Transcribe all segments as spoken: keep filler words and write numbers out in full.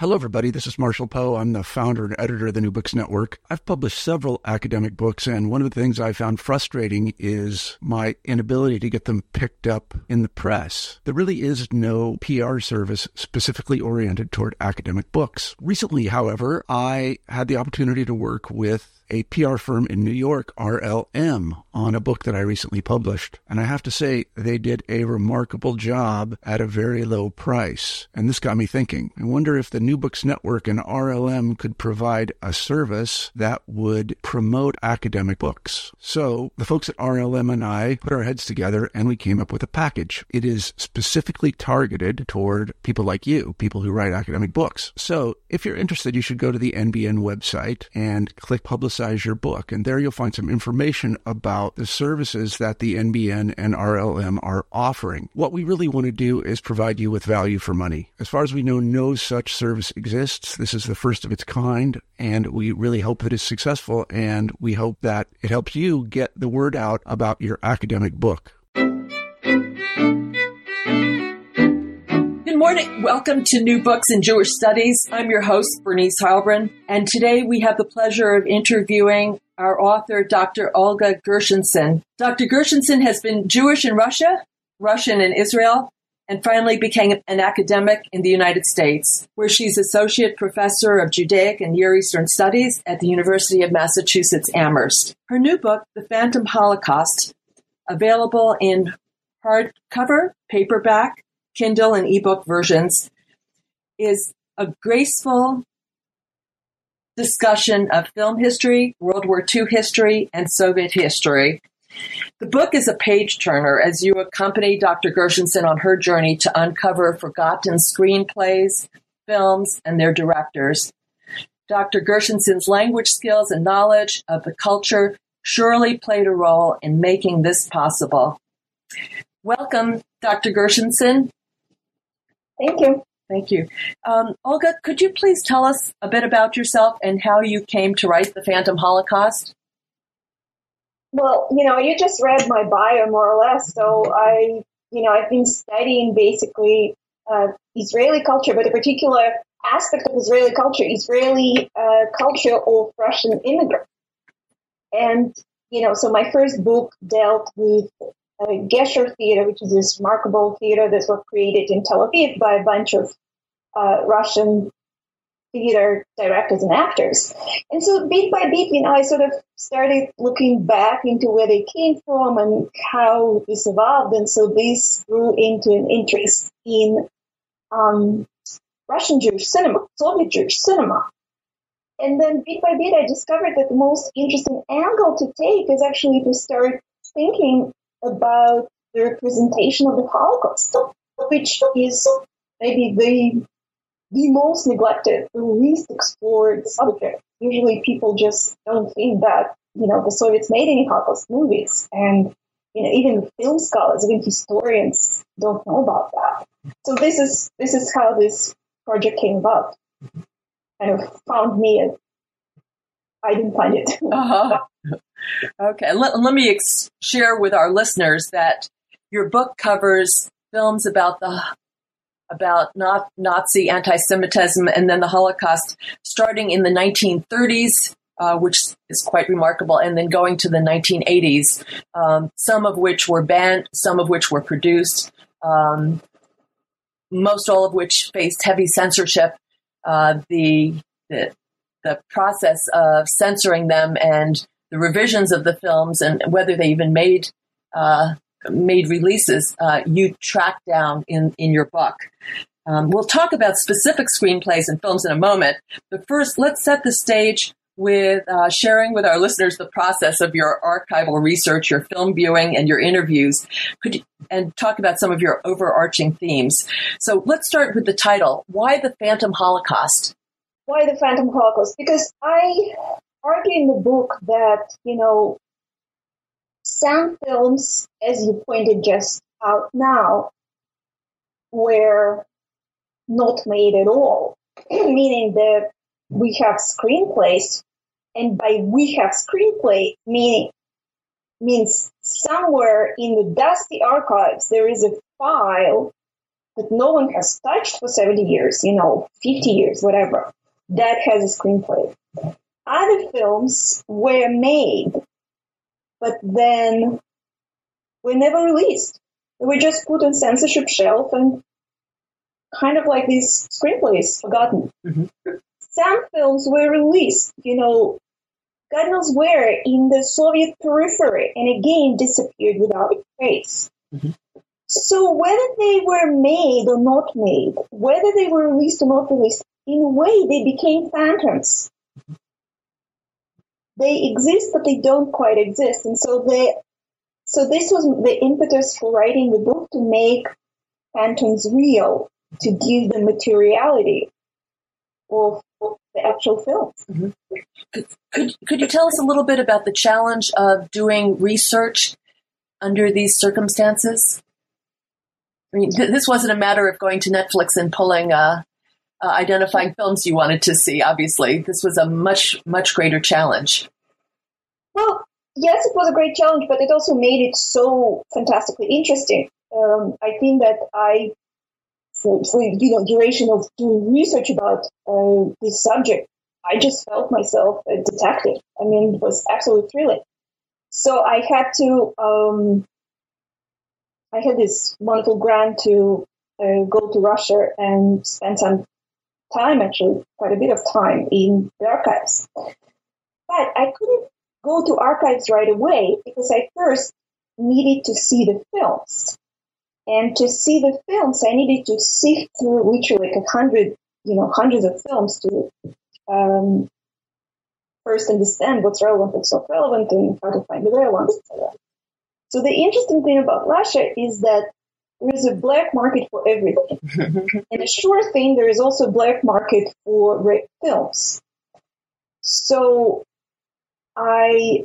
Hello, everybody. This is Marshall Poe. I'm the founder and editor of the New Books Network. I've published several academic books, and one of the things I found frustrating is my inability to get them picked up in the press. There really is no P R service specifically oriented toward academic books. Recently, however, I had the opportunity to work with a P R firm in New York, R L M, on a book that I recently published. And I have to say, they did a remarkable job at a very low price. And this got me thinking. I wonder if the New Books Network and R L M could provide a service that would promote academic books. So the folks at R L M and I put our heads together and we came up with a package. It is specifically targeted toward people like you, people who write academic books. So if you're interested, you should go to the N B N website and click Publicize your book, and there you'll find some information about the services that the N B N and R L M are offering. What we really want to do is provide you with value for money. As far as we know, no such service exists. This is the first of its kind, and we really hope that it's successful, and we hope that it helps you get the word out about your academic book. Good morning. Welcome to New Books in Jewish Studies. I'm your host, Bernice Heilbrunn, and today we have the pleasure of interviewing our author, Doctor Olga Gershenson. Doctor Gershenson has been Jewish in Russia, Russian in Israel, and finally became an academic in the United States, where she's Associate Professor of Judaic and Near Eastern Studies at the University of Massachusetts Amherst. Her new book, The Phantom Holocaust, available in hardcover, paperback, Kindle, and ebook versions, is a graceful discussion of film history, World War Two history, and Soviet history. The book is a page-turner as you accompany Doctor Gershenson on her journey to uncover forgotten screenplays, films, and their directors. Doctor Gershenson's language skills and knowledge of the culture surely played a role in making this possible. Welcome, Doctor Gershenson. Thank you. Thank you. Um, Olga, could you please tell us a bit about yourself and how you came to write The Phantom Holocaust? Well, you know, you just read my bio more or less. So I, you know, I've been studying basically uh, Israeli culture, but a particular aspect of Israeli culture, Israeli uh, culture of Russian immigrants. And, you know, so my first book dealt with Uh, Gesher Theater, which is this remarkable theater that was created in Tel Aviv by a bunch of uh, Russian theater directors and actors. And so bit by bit, you know, I sort of started looking back into where they came from and how this evolved. And so this grew into an interest in um, Russian Jewish cinema, Soviet Jewish cinema. And then bit by bit, I discovered that the most interesting angle to take is actually to start thinking about the representation of the Holocaust, which is maybe the the most neglected, the least explored subject. Usually people just don't think that, you know, the Soviets made any Holocaust movies. And, you know, even film scholars, even historians don't know about that. So this is this is how this project came about. Kind of found me and I didn't find it. Uh-huh. Okay, let, let me ex- share with our listeners that your book covers films about the about not Nazi anti-Semitism and then the Holocaust, starting in the nineteen thirties, uh, which is quite remarkable, and then going to the nineteen eighties, um, some of which were banned, some of which were produced, um, most all of which faced heavy censorship. Uh, the, the the process of censoring them and the revisions of the films and whether they even made uh, made releases, uh, you track down in, in your book. Um, we'll talk about specific screenplays and films in a moment, but first let's set the stage with uh, sharing with our listeners the process of your archival research, your film viewing, and your interviews, Could you, and talk about some of your overarching themes. So let's start with the title, Why the Phantom Holocaust? Why the Phantom Holocaust? Because I argue in the book that, you know, some films, as you pointed just out now, were not made at all, meaning that we have screenplays, and by we have screenplay, meaning means somewhere in the dusty archives there is a file that no one has touched for seventy years, you know, fifty years, whatever, that has a screenplay. Other films were made, but then were never released. They were just put on censorship shelf and kind of like these screenplays forgotten. Mm-hmm. Some films were released, you know, God knows where, in the Soviet periphery, and again disappeared without a trace. Mm-hmm. So whether they were made or not made, whether they were released or not released, in a way they became phantoms. Mm-hmm. They exist, but they don't quite exist. And so they, so this was the impetus for writing the book, to make phantoms real, to give them materiality of, of the actual films. Mm-hmm. Could, could could you tell us a little bit about the challenge of doing research under these circumstances? I mean, th- this wasn't a matter of going to Netflix and pulling, uh, uh, identifying films you wanted to see, obviously. This was a much, much greater challenge. Well, yes, it was a great challenge, but it also made it so fantastically interesting. Um, I think that I, for, for you know, duration of doing research about uh, this subject, I just felt myself a detective. I mean, it was absolutely thrilling. So I had to, um, I had this wonderful grant to uh, go to Russia and spend some time, actually quite a bit of time, in the archives. But I couldn't go to archives right away because I first needed to see the films. And to see the films, I needed to sift through literally like a hundred, you know, hundreds of films to um, first understand what's relevant, what's not relevant, and how to find the real ones, et cetera. So the interesting thing about Russia is that there is a black market for everything. And a sure thing, there is also a black market for red films. So I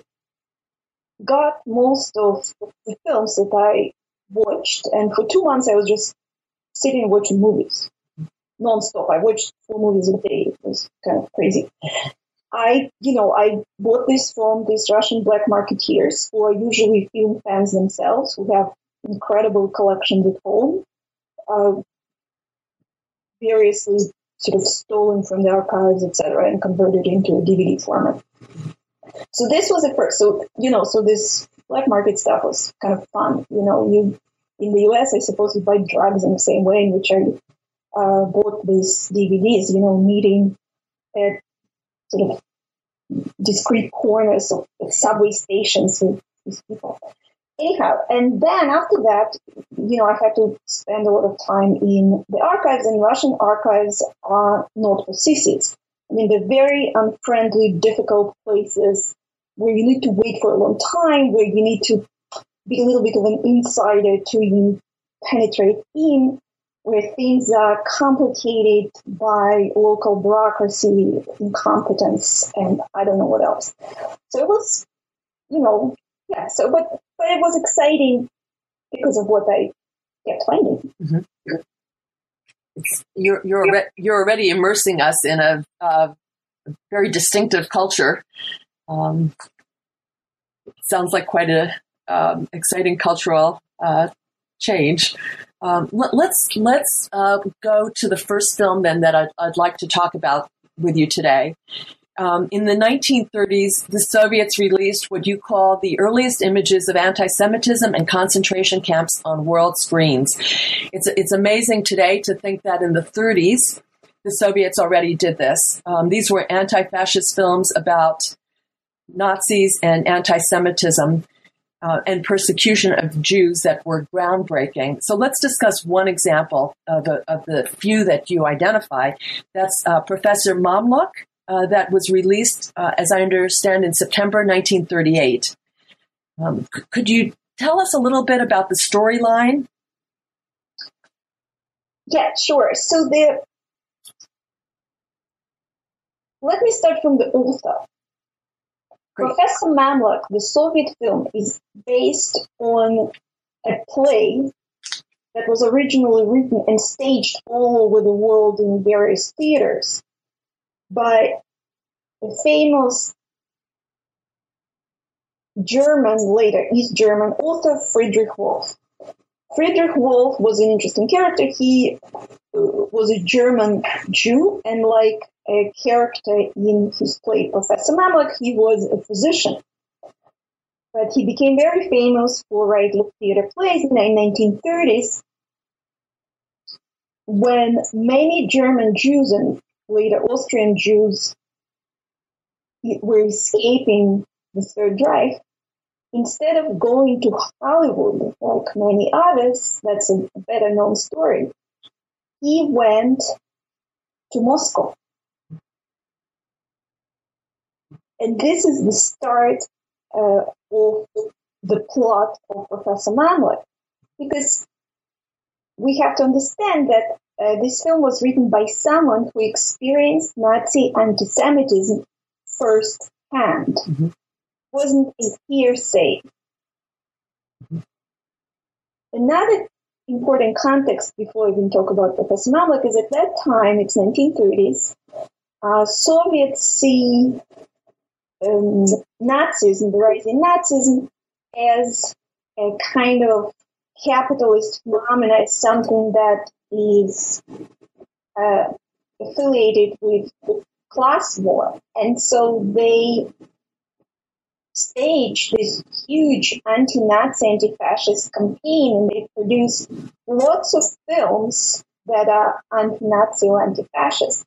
got most of the films that I watched, and for two months I was just sitting and watching movies non-stop. I watched four movies a day. It was kind of crazy. I, you know, I bought this from these Russian black marketeers, who are usually film fans themselves, who have incredible collections at home, uh, variously sort of stolen from the archives, et cetera, and converted into a D V D format. So this was at first. So, you know, so this black market stuff was kind of fun. You know, you in the U S, I suppose you buy drugs in the same way in which I uh, bought these D V Ds, you know, meeting at sort of discrete corners of, of subway stations with these people. Anyhow, and then after that, you know, I had to spend a lot of time in the archives, and Russian archives are not for sissies. I mean, they're very unfriendly, difficult places where you need to wait for a long time, where you need to be a little bit of an insider to even penetrate in, where things are complicated by local bureaucracy, incompetence, and I don't know what else. So it was, you know, yeah, so, but, but it was exciting because of what I kept finding. Mm-hmm. It's, you're you're already, you're already immersing us in a, a very distinctive culture. Um, sounds like quite a um, exciting cultural uh, change. Um, let, let's let's uh, go to the first film then that I'd, I'd like to talk about with you today. Um, in the nineteen thirties, the Soviets released what you call the earliest images of anti-Semitism and concentration camps on world screens. It's it's amazing today to think that in the thirties, the Soviets already did this. Um, these were anti-fascist films about Nazis and anti-Semitism uh, and persecution of Jews that were groundbreaking. So let's discuss one example of the, of the few that you identified. That's uh, Professor Mamluk. Uh, that was released, uh, as I understand, in September nineteen thirty-eight. Um, c- could you tell us a little bit about the storyline? Yeah, sure. So the let me start from the old stuff. Great. Professor Mamluk, the Soviet film, is based on a play that was originally written and staged all over the world in various theaters by the famous German, later East German author Friedrich Wolf. Friedrich Wolf was an interesting character. He uh, was a German Jew, and like a character in his play Professor Mamlock, he was a physician. But he became very famous for writing theater plays in the nineteen thirties, when many German Jews and later Austrian Jews were escaping the Third Reich. Instead of going to Hollywood, like many others, that's a better known story, he went to Moscow. And this is the start uh, of the plot of Professor Mamlock, because we have to understand that uh, this film was written by someone who experienced Nazi anti-Semitism firsthand. Mm-hmm. Wasn't a hearsay. Mm-hmm. Another important context before we even talk about Professor Mamlock is at that time, it's nineteen thirties, uh, Soviets see um, Nazism, the rise in Nazism, as a kind of capitalist phenomena, as something that is uh, affiliated with the class war. And so they staged this huge anti-Nazi, anti-fascist campaign, and they produced lots of films that are anti-Nazi or anti-fascist.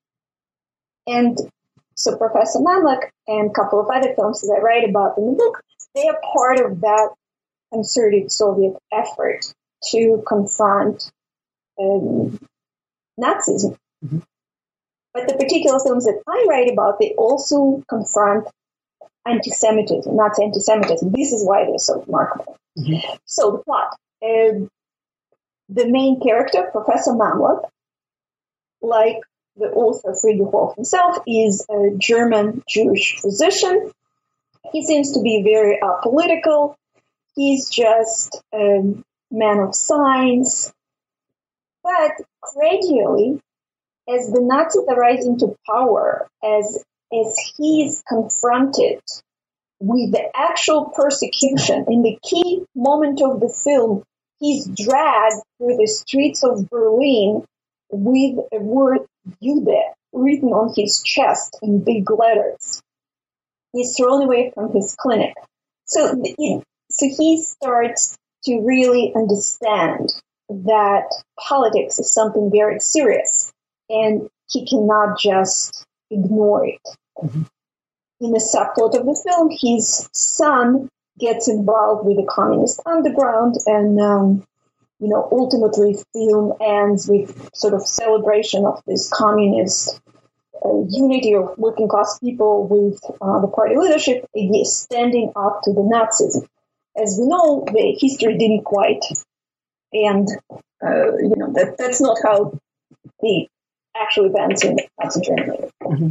And so Professor Mamlock and a couple of other films that I write about in the book, they are part of that concerted Soviet effort to confront um, Nazism. Mm-hmm. But the particular films that I write about, they also confront anti-Semitism, Nazi anti-Semitism. This is why they're so remarkable. Mm-hmm. So the plot. Uh, the main character, Professor Mamlock, like the author Friedrich Wolf himself, is a German Jewish physician. He seems to be very apolitical. He's just a man of science. But gradually, as the Nazis are rising to power, as as he is confronted with the actual persecution, in the key moment of the film, he's dragged through the streets of Berlin with a word Jude written on his chest in big letters. He's thrown away from his clinic. So, so he starts to really understand that politics is something very serious, and he cannot just ignore it. Mm-hmm. In the subplot of the film, his son gets involved with the communist underground, and um, you know, ultimately, the film ends with sort of celebration of this communist uh, unity of working class people with uh, the party leadership standing up to the Nazism. As we know, the history didn't quite end. Uh, you know, that that's not how the actual events in Nazi Germany. Mm-hmm.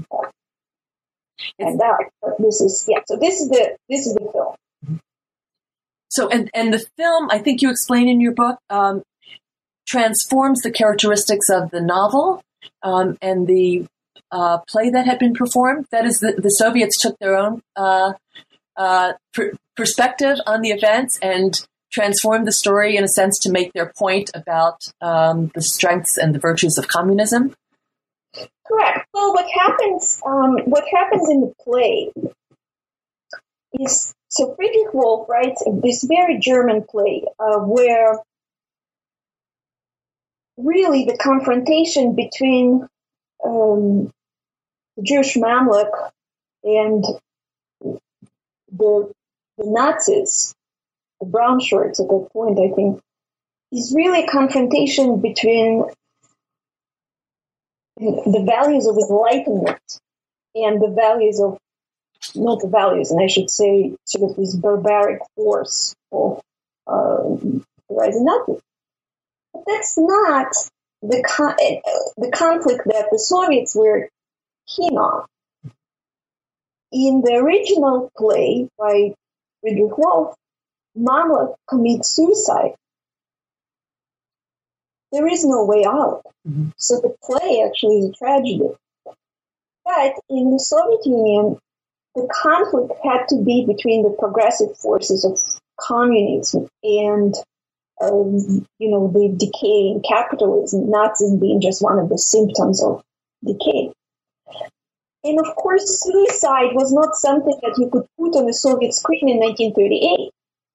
And that, this is yeah. So this is the this is the film. So and and the film, I think you explain in your book, um, transforms the characteristics of the novel um, and the uh, play that had been performed. That is, the, the Soviets took their own uh, uh, pr- perspective on the events and transformed the story in a sense to make their point about um, the strengths and the virtues of communism. Correct. Well, what happens, um, what happens in the play is, so Friedrich Wolf writes this very German play uh, where really the confrontation between um, the Jewish Mamluk and the, the Nazis, the brown shirts at that point, I think, is really a confrontation between the values of enlightenment and the values of, not the values, and I should say sort of this barbaric force of uh, the rising Nazis. But that's not the con- the conflict that the Soviets were keen on. In the original play by Friedrich Wolf, Mamlock commits suicide. There is no way out. Mm-hmm. So the play actually is a tragedy. But in the Soviet Union, the conflict had to be between the progressive forces of communism and um, you know, the decay in capitalism, Nazism being just one of the symptoms of decay. And of course, suicide was not something that you could put on a Soviet screen in nineteen thirty-eight.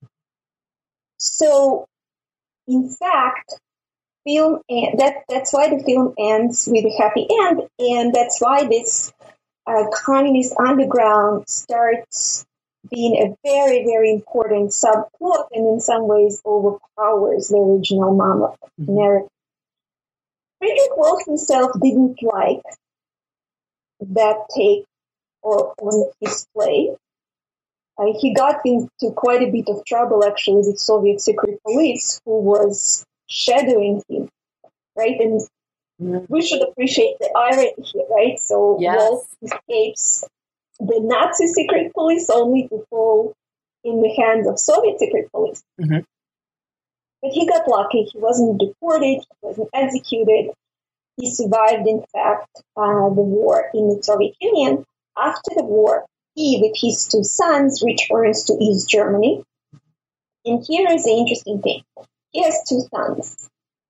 So, in fact, film and that that's why the film ends with a happy end, and that's why this uh, communist underground starts being a very, very important subplot, and in some ways overpowers the original Mamluk mm-hmm. narrative. Friedrich Wolf himself didn't like that take or, on his play. Uh, he got into quite a bit of trouble, actually, with Soviet secret police, who was shadowing him, right? And mm-hmm. we should appreciate the irony here, right? So yes. Wolf escapes the Nazi secret police only to fall in the hands of Soviet secret police. Mm-hmm. But he got lucky. He wasn't deported. He wasn't executed. He survived, in fact, uh, the war in the Soviet Union. After the war, he, with his two sons, returns to East Germany. And here is the interesting thing. He has two sons.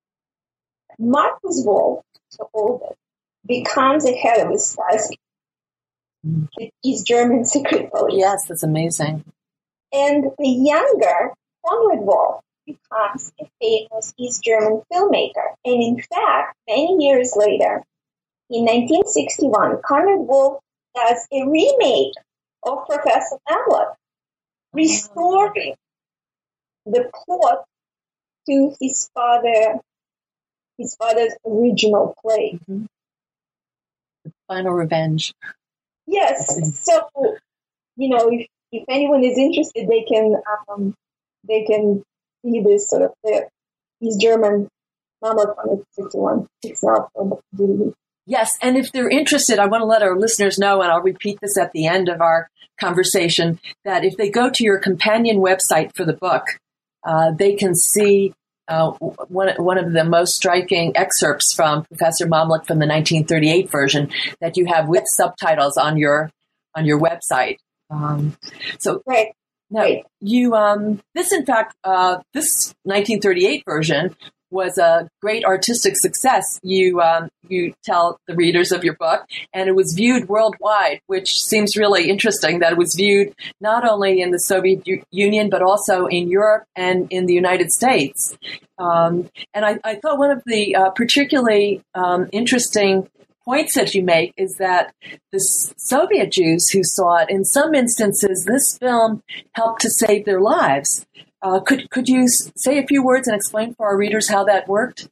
Markus Wolf, the oldest, becomes the head of the Stasi, the East German secret police. Yes, that's amazing. And the younger, Konrad Wolf, becomes a famous East German filmmaker. And in fact, many years later, in nineteen sixty-one, Konrad Wolf does a remake of Professor Mamluk, restoring the plot to his father, his father's original play. Mm-hmm. The Final Revenge. Yes. So, you know, if, if anyone is interested, they can um, they can see this sort of the East German Mamluk from sixty-one. It's now from D V D. Yes, and if they're interested, I want to let our listeners know, and I'll repeat this at the end of our conversation, that if they go to your companion website for the book, uh, they can see uh, one, one of the most striking excerpts from Professor Mamluk from the nineteen thirty-eight version that you have with subtitles on your on your website. Um, so right. Now, right. you um, this in fact uh, this nineteen thirty-eight version was a great artistic success. You um, you tell the readers of your book, and it was viewed worldwide, which seems really interesting that it was viewed not only in the Soviet U- Union, but also in Europe and in the United States. Um, and I, I thought one of the uh, particularly um, interesting points that you make is that the Soviet Jews who saw it, in some instances, this film helped to save their lives. Uh, could could you say a few words and explain for our readers how that worked?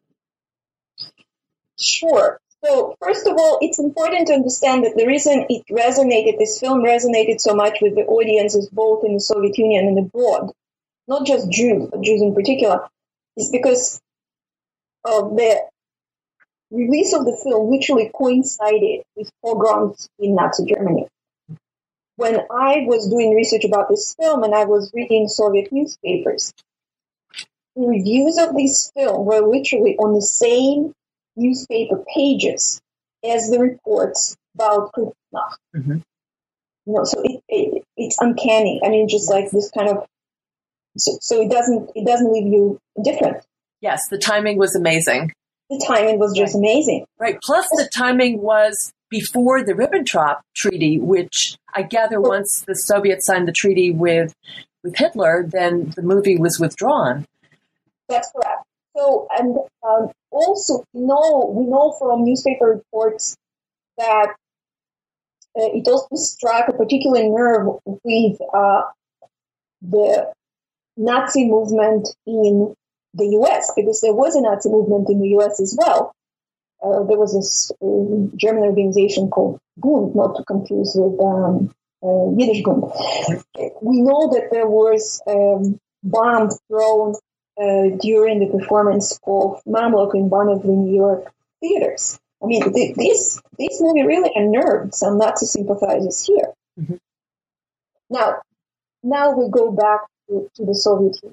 Sure. So, first of all, it's important to understand that the reason it resonated, this film resonated so much with the audiences both in the Soviet Union and abroad, not just Jews, but Jews in particular, is because of the release of the film literally coincided with pogroms in Nazi Germany. When I was doing research about this film and I was reading Soviet newspapers, the reviews of this film were literally on the same newspaper pages as the reports about Kristallnacht. Mm-hmm. You know, so it, it, it's uncanny. I mean, just like this kind of, so, so it doesn't it doesn't leave you indifferent. Yes, the timing was amazing. The timing was just amazing. Right. Plus, the timing was before the Ribbentrop Treaty, which I gather once the Soviets signed the treaty with with Hitler, then the movie was withdrawn. That's correct. So, and um, also, we know, we know from newspaper reports that uh, it also struck a particular nerve with uh, the Nazi movement in the U S, because there was a Nazi movement in the U S as well. Uh, there was this uh, German organization called Bund, not to confuse with um, uh, Yiddish Bund. We know that there was um, bomb thrown uh, during the performance of Mamluk in one of the New York theaters. I mean, th- this this movie really unnerved some Nazi sympathizers here. Mm-hmm. Now, now we go back to, to the Soviet Union.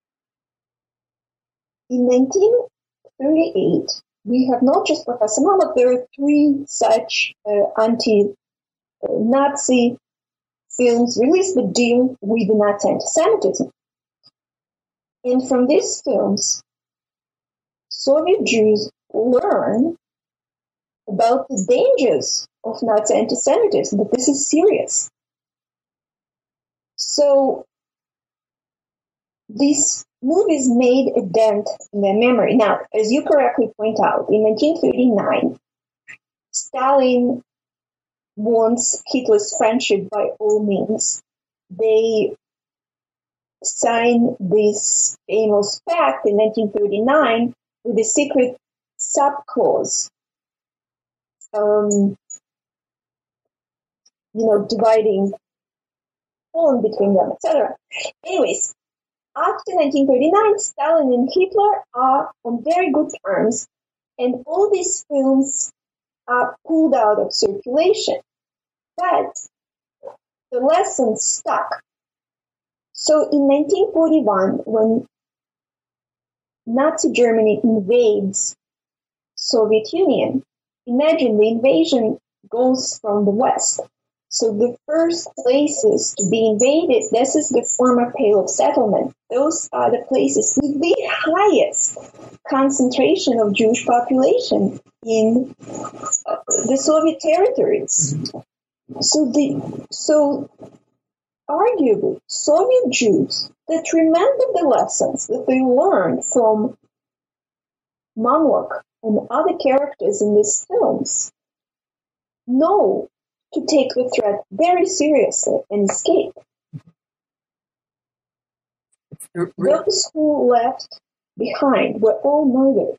In nineteen thirty-eight, we have not just Professor Mamluk, there are three such uh, anti-Nazi films released that deal with the Nazi anti-Semitism. And from these films, Soviet Jews learn about the dangers of Nazi anti-Semitism, that this is serious. So these movies made a dent in their memory. Now, as you correctly point out, in nineteen thirty-nine, Stalin wants Hitler's friendship by all means. They sign this famous pact in nineteen thirty-nine with a secret sub-clause, um, you know, dividing Poland between them, et cetera. Anyways, after nineteen thirty-nine, Stalin and Hitler are on very good terms, and all these films are pulled out of circulation. But the lesson stuck. So in nineteen forty-one, when Nazi Germany invades Soviet Union, imagine the invasion goes from the west. So the first places to be invaded, this is the former Pale of Settlement. Those are the places with the highest concentration of Jewish population in uh, the Soviet territories. So the so arguably Soviet Jews that remember the lessons that they learned from Mamluk and other characters in these films know to take the threat very seriously and escape. Those who left behind were all murdered.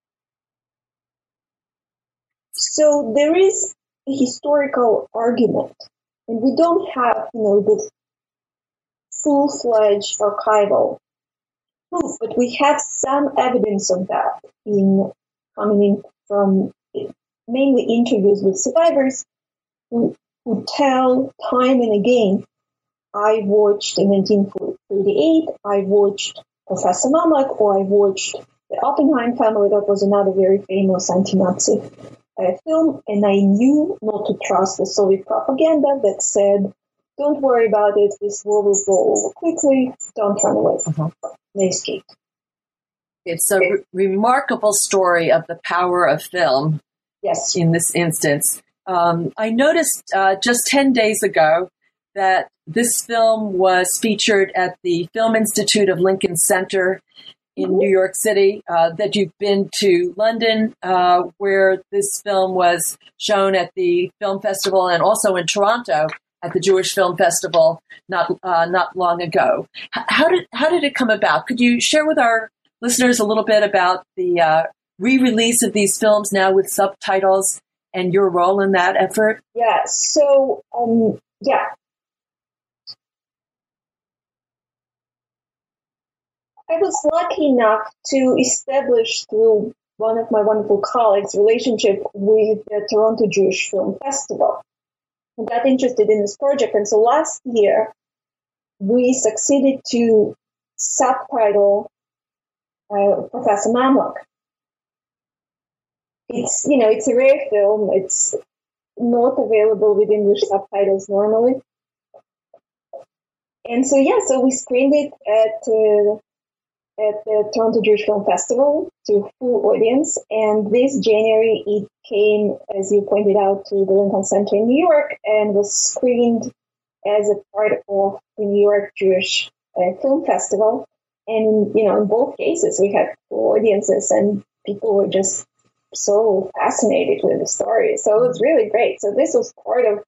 So there is a historical argument, and we don't have, you know, the full-fledged archival proof, but we have some evidence of that in coming in from mainly interviews with survivors who, who tell time and again, I watched in nineteen thirty-eight, I watched Professor Mamluk, or I watched The Oppenheim Family, that was another very famous anti-Nazi uh, film, and I knew not to trust the Soviet propaganda that said, don't worry about it, this war will go over quickly, don't run away. Uh-huh. They escaped. It's a re- remarkable story of the power of film. Yes. In this instance. Um, I noticed uh, just ten days ago that this film was featured at the Film Institute of Lincoln Center in New York City, uh, that you've been to London, uh, where this film was shown at the film festival, and also in Toronto at the Jewish Film Festival not uh, not long ago. H- how did how did it come about? Could you share with our listeners a little bit about the uh, re-release of these films now with subtitles and your role in that effort? Yeah, so, um, yeah. I was lucky enough to establish through one of my wonderful colleagues relationship with the Toronto Jewish Film Festival. I got interested in this project, and so last year we succeeded to subtitle uh, Professor Mamluk. It's, you know, it's a rare film. It's not available with English subtitles normally. And so, yeah, so we screened it at uh, at the Toronto Jewish Film Festival to a full audience. And this January, it came, as you pointed out, to the Lincoln Center in New York and was screened as a part of the New York Jewish uh, Film Festival. And, you know, in both cases, we had full audiences and people were just so fascinated with the story. So it was really great. So this was part of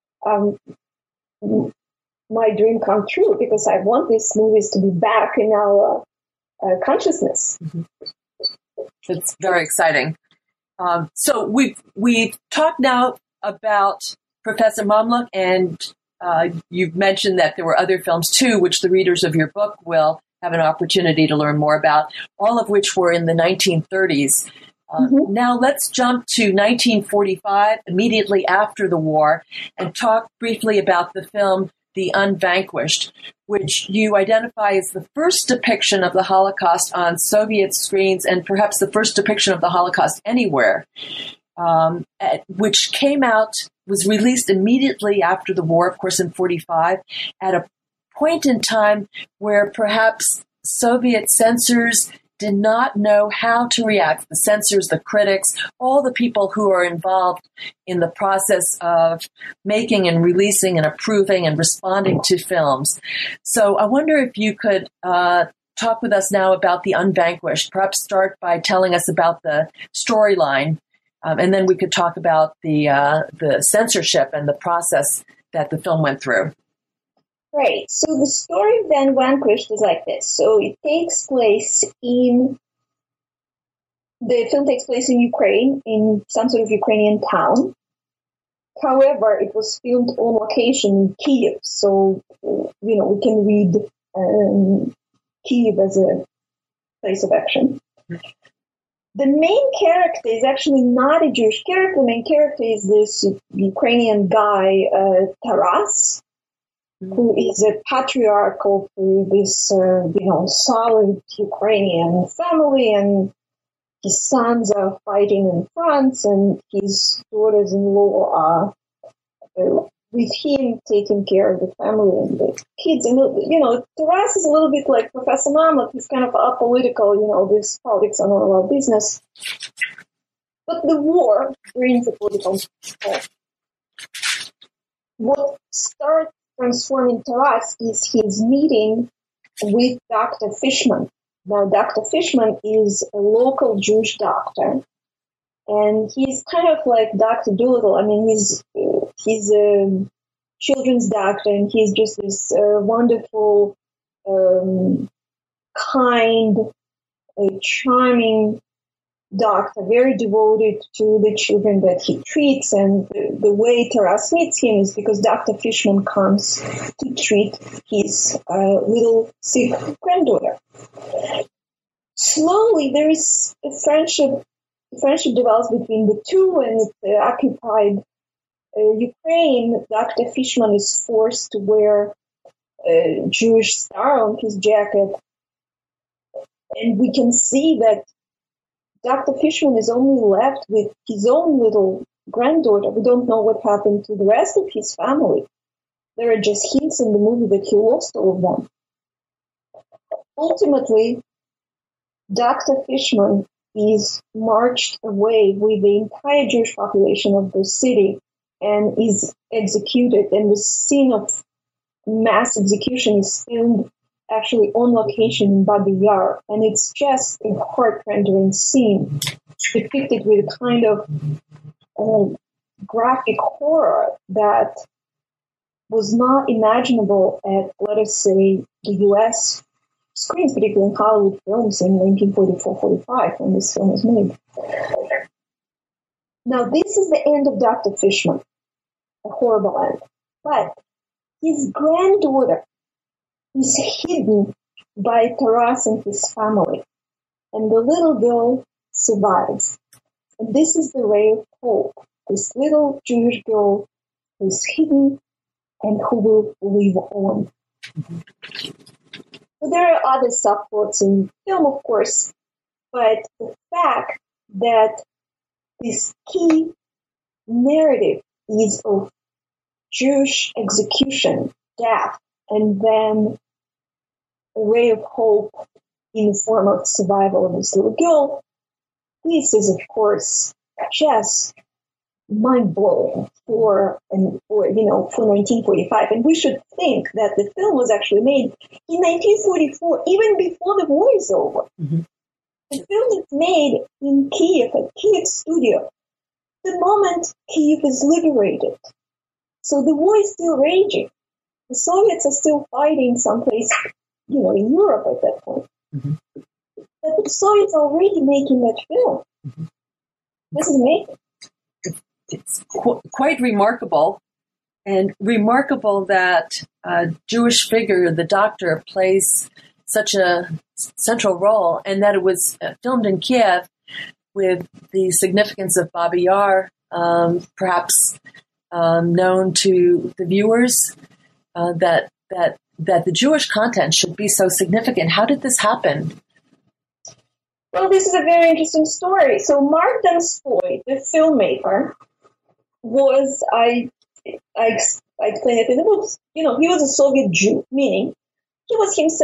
um, my dream come true, because I want these movies to be back in our uh, consciousness. Mm-hmm. It's very exciting. Um, so we've, we've talked now about Professor Mamluk, and uh, you've mentioned that there were other films too, which the readers of your book will have an opportunity to learn more about, all of which were in the nineteen thirties. Uh, mm-hmm. Now let's jump to nineteen forty-five, immediately after the war, and talk briefly about the film The Unvanquished, which you identify as the first depiction of the Holocaust on Soviet screens, and perhaps the first depiction of the Holocaust anywhere, um, at, which came out, was released immediately after the war, of course, in forty-five, at a point in time where perhaps Soviet censors did not know how to react. The censors, the critics, all the people who are involved in the process of making and releasing and approving and responding to films. So I wonder if you could uh, talk with us now about The Unvanquished. Perhaps start by telling us about the storyline, um, and then we could talk about the uh, the censorship and the process that the film went through. Right. So the story of The Unvanquished is like this. So it takes place in, the film takes place in Ukraine, in some sort of Ukrainian town. However, it was filmed on location in Kiev. So, you know, we can read um, Kiev as a place of action. The main character is actually not a Jewish character. The main character is this Ukrainian guy, uh, Taras, who is a patriarch of this, uh, you know, solid Ukrainian family, and his sons are fighting in France, and his daughters-in-law are uh, with him, taking care of the family and the kids. And, you know, Taras is a little bit like Professor Mamlet. He's kind of apolitical, you know, this politics are not our business. But the war brings a political point. What starts transforming Taras is his meeting with Doctor Fishman. Now, Doctor Fishman is a local Jewish doctor, and he's kind of like Doctor Dolittle. I mean, he's uh, he's a children's doctor, and he's just this uh, wonderful, um, kind, uh, charming doctor, very devoted to the children that he treats. And the, the way Taras meets him is because Doctor Fishman comes to treat his uh, little sick granddaughter. Slowly, there is a friendship. Friendship develops between the two, and with the occupied uh, Ukraine, Doctor Fishman is forced to wear a Jewish star on his jacket, and we can see that Doctor Fishman is only left with his own little granddaughter. We don't know what happened to the rest of his family. There are just hints in the movie that he lost all of them. Ultimately, Doctor Fishman is marched away with the entire Jewish population of the city and is executed. And the scene of mass execution is filmed actually on location in Babi Yar, and it's just a heart-rending scene depicted with a kind of uh, graphic horror that was not imaginable at, let us say, the U S screens, particularly in Hollywood films in nineteen forty-four forty-five when this film was made. Now, this is the end of Doctor Fishman, a horrible end. But his granddaughter is hidden by Taras and his family, and the little girl survives. And this is the ray of hope. This little Jewish girl who is hidden and who will live on. Mm-hmm. So there are other subplots in film, of course, but the fact that this key narrative is of Jewish execution, death, and then a ray of hope in the form of survival of this little girl, this is, of course, just mind-blowing for, and for, you know, for nineteen forty-five. And we should think that the film was actually made in nineteen forty-four, even before the war is over. Mm-hmm. The film is made in Kiev, at Kiev studio, the moment Kiev is liberated. So the war is still raging. The Soviets are still fighting someplace, you know, in Europe at that point. Mm-hmm. But the Soviets are already making that film. Mm-hmm. This is amazing. It's qu- quite remarkable, and remarkable that a Jewish figure, the doctor, plays such a central role, and that it was filmed in Kiev with the significance of Babi Yar, um, perhaps um, known to the viewers, uh, that that that the Jewish content should be so significant. How did this happen? Well, this is a very interesting story. So Mark Donskoy, the filmmaker, was, I, I, I explained it in the books, you know, he was a Soviet Jew, meaning he was himself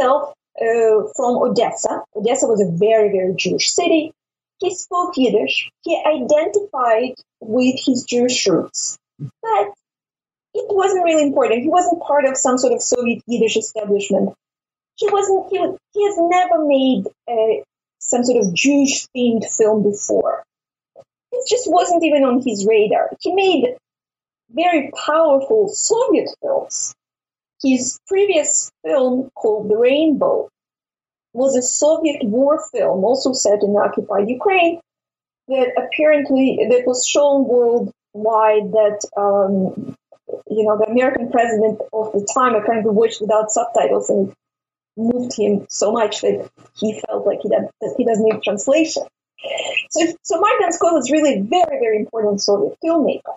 uh, from Odessa. Odessa was a very, very Jewish city. He spoke Yiddish. He identified with his Jewish roots. But it wasn't really important. He wasn't part of some sort of Soviet Yiddish establishment. He wasn't. He, was, he has never made uh, some sort of Jewish-themed film before. It just wasn't even on his radar. He made very powerful Soviet films. His previous film, called The Rainbow, was a Soviet war film, also set in occupied Ukraine, that apparently that was shown worldwide. That um, you know, the American president of the time apparently watched without subtitles, and it moved him so much that he felt like he that, that he doesn't need translation. So, so Mark Donskoy was really a very, very important Soviet filmmaker.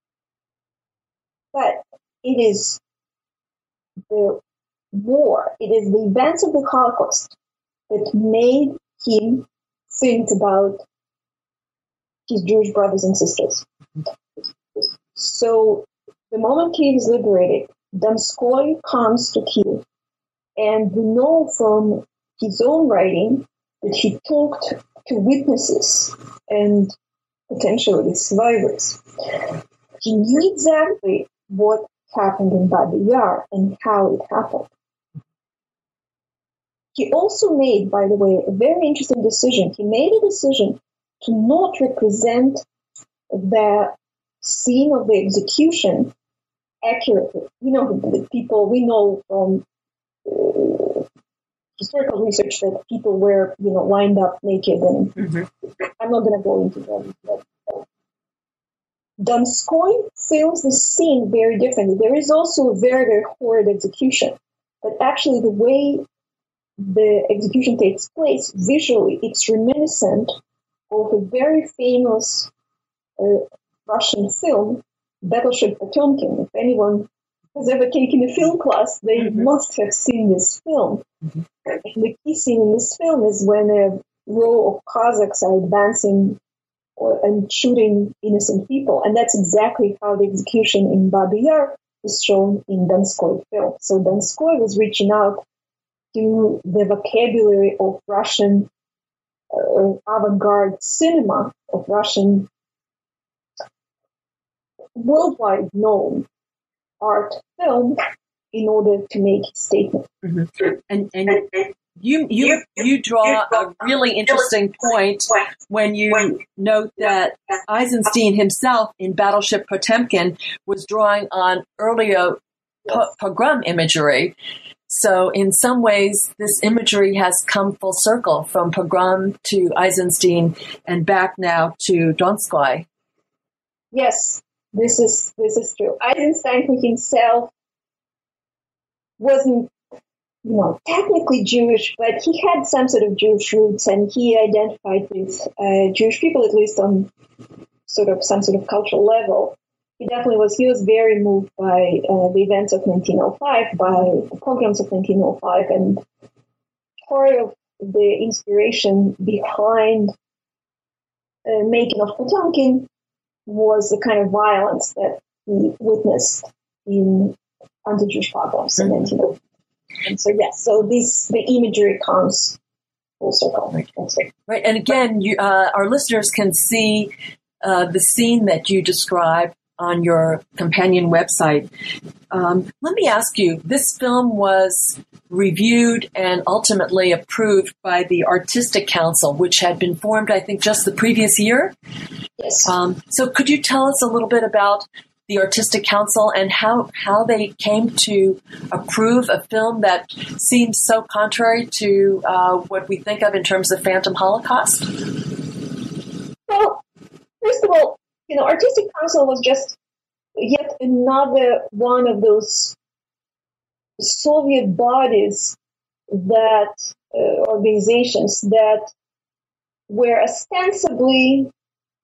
But it is the war, it is the events of the Holocaust that made him think about his Jewish brothers and sisters. So the moment Kyiv is liberated, Donskoy comes to Kyiv, and we know from his own writing that he talked to witnesses and potentially the survivors. He knew exactly what happened in Babi Yar and how it happened. He also made, by the way, a very interesting decision. He made a decision to not represent the scene of the execution accurately. You know, the people, we know from uh, historical research that people were, you know, lined up naked, and mm-hmm. I'm not going to go into that. But, uh, Donskoy films the scene very differently. There is also a very, very horrid execution, but actually the way the execution takes place visually, it's reminiscent of a very famous uh, Russian film, Battleship Potemkin. If anyone has ever taken a film class, they mm-hmm. must have seen this film. Mm-hmm. The key scene in this film is when a row of Cossacks are advancing or, and shooting innocent people, and that's exactly how the execution in Babi Yar is shown in Donskoy film. So Donskoy was reaching out to the vocabulary of Russian uh, avant-garde cinema, of Russian worldwide known art film, in order to make a statement. Mm-hmm. And and you you you draw a really interesting point when you note that Eisenstein himself in Battleship Potemkin was drawing on earlier po- pogrom imagery. So in some ways, this imagery has come full circle from pogrom to Eisenstein and back now to Donskoy. Yes, this is this is true. Eisenstein himself wasn't, you know, technically Jewish, but he had some sort of Jewish roots, and he identified with uh, Jewish people, at least on sort of some sort of cultural level. He definitely was. He was very moved by uh, the events of nineteen oh five, by the pogroms of nineteen oh five, and part of the inspiration behind uh, making of Potemkin was the kind of violence that he witnessed in anti-Jewish pogroms in nineteen oh five. And so, yes, so this the imagery comes full circle. Right, right. And again, you, uh, our listeners can see uh, the scene that you described on your companion website. Um, let me ask you, this film was reviewed and ultimately approved by the Artistic Council, which had been formed, I think, just the previous year. Yes. Um, so could you tell us a little bit about the Artistic Council and how, how they came to approve a film that seems so contrary to uh, what we think of in terms of Phantom Holocaust? Well, first of all, you know, Artistic Council was just yet another one of those Soviet bodies that, uh, organizations that were ostensibly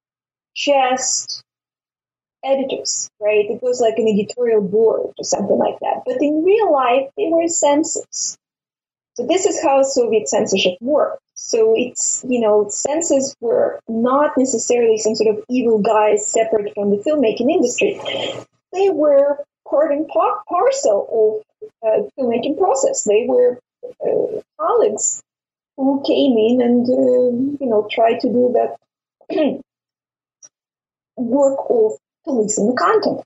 just editors, right? It was like an editorial board or something like that. But in real life, they were censors. So this is how Soviet censorship worked. So it's, you know, censors were not necessarily some sort of evil guys separate from the filmmaking industry. They were part and par- parcel of uh, filmmaking process. They were uh, colleagues who came in and, uh, you know, tried to do that work of policing the content.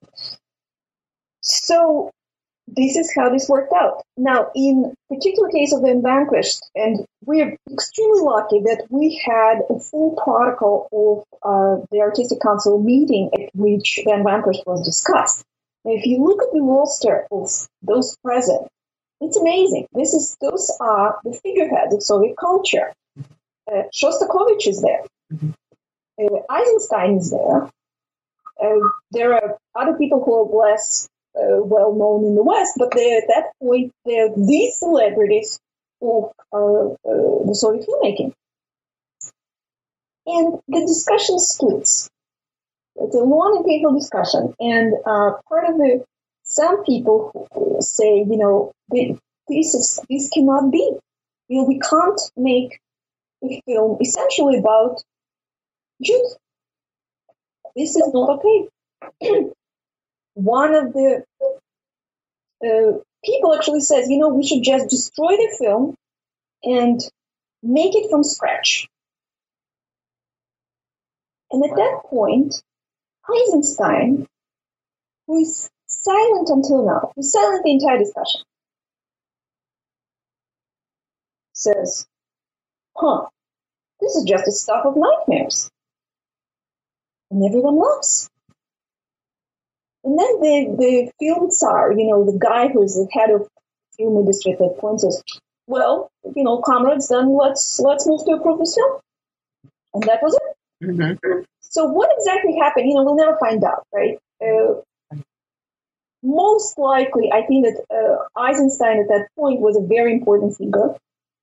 So this is how this worked out. Now, in particular case of the Unvanquished, and we're extremely lucky that we had a full protocol of uh, the Artistic Council meeting at which the Unvanquished was discussed. Now, if you look at the roster of those present, it's amazing. This is those are the figureheads of Soviet culture. Uh, Shostakovich is there. Uh, Eisenstein is there. Uh, there are other people who are less uh, well known in the West, but they're at that point they're the celebrities of uh, uh, the Soviet filmmaking. And the discussion splits. It's a long and painful discussion, and uh, part of the some people say, you know, this is this cannot be. You know, we can't make a film essentially about Jews. This is not okay. One of the uh, people actually says, you know, we should just destroy the film and make it from scratch. And at that point, Eisenstein, who is silent until now, who's silent the entire discussion, says, huh, this is just the stuff of nightmares. And everyone laughs. And then the, the film czar, you know, the guy who's the head of the film industry at that point says, well, you know, comrades, then let's let's move to approve this film. And that was it. Mm-hmm. So what exactly happened, you know, we'll never find out, right? Uh, most likely, I think that uh, Eisenstein at that point was a very important figure.